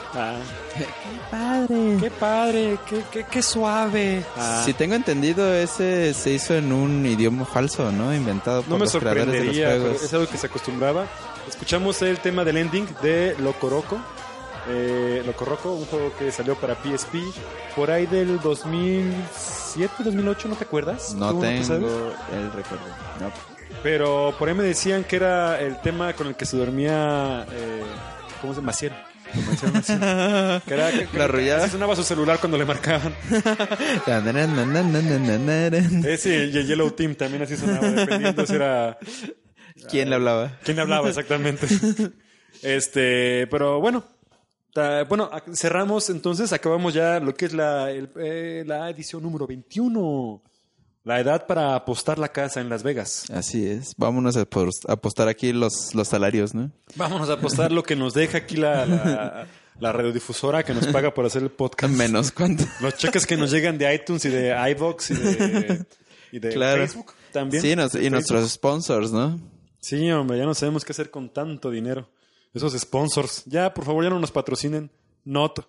Qué padre, qué suave. Si tengo entendido, ese se hizo en un idioma falso, ¿no? Inventado por los creadores de los juegos. Es algo que se acostumbraba. Escuchamos el tema del ending de Loco Roco, un juego que salió para PSP por ahí del 2007, 2008, ¿no te acuerdas? No tengo el recuerdo. No. Pero por ahí me decían que era el tema con el que se dormía... ¿cómo se llama? Maciel. Que arrullaba. Sonaba su celular cuando le marcaban. Ese y el Yellow Team también así sonaba, dependiendo si era... ¿Quién le hablaba? ¿Quién le hablaba exactamente? Pero bueno. Cerramos entonces, acabamos ya lo que es la edición número 21. La edad para apostar la casa en Las Vegas. Así es. Vámonos a apostar aquí los salarios, ¿no? Vámonos a apostar lo que nos deja aquí la radiodifusora que nos paga por hacer el podcast. Menos cuánto. Los cheques que nos llegan de iTunes y de iVoox y de claro. Facebook también. Sí, y nuestros sponsors, ¿no? Sí, hombre, ya no sabemos qué hacer con tanto dinero. Esos sponsors. Ya, por favor, ya no nos patrocinen. Not.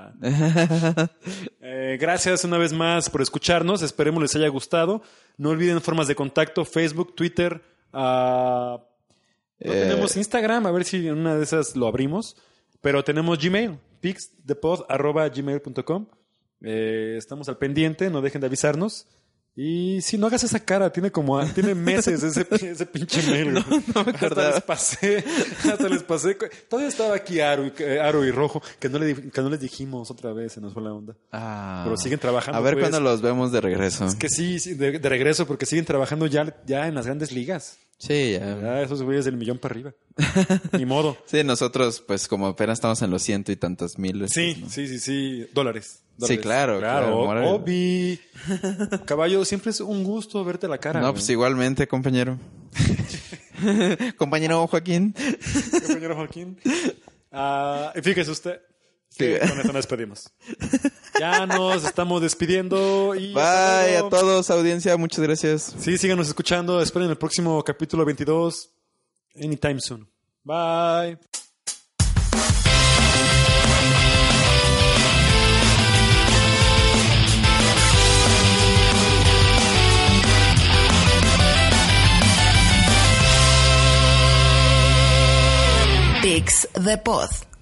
Gracias una vez más por escucharnos. Esperemos les haya gustado. No olviden formas de contacto: Facebook, Twitter. No tenemos Instagram, a ver si en una de esas lo abrimos. Pero tenemos Gmail, pixdepod@gmail.com. Estamos al pendiente, no dejen de avisarnos. Y si no hagas esa cara, tiene meses ese pinche mail. No me acordaba. Hasta les pasé. Todavía estaba aquí Aro y Rojo, que no les dijimos otra vez, se nos fue la onda. Pero siguen trabajando. A ver cuándo los vemos de regreso. Es que sí, de regreso, porque siguen trabajando ya en las grandes ligas. Sí, ya esos güeyes del millón para arriba. Ni modo. Sí, nosotros, pues, como apenas estamos en los 100 y tantos mil. Sí, ¿no? sí. Dólares. Sí, claro. Obi. Caballo, siempre es un gusto verte la cara. No, pues igualmente, compañero. Compañero Joaquín. Fíjese usted. Que con esto nos despedimos. Ya nos estamos despidiendo. Y bye a todos, audiencia. Muchas gracias. Sí, síganos escuchando. Esperen el próximo capítulo 22. anytime soon. Bye. Pix the Pod.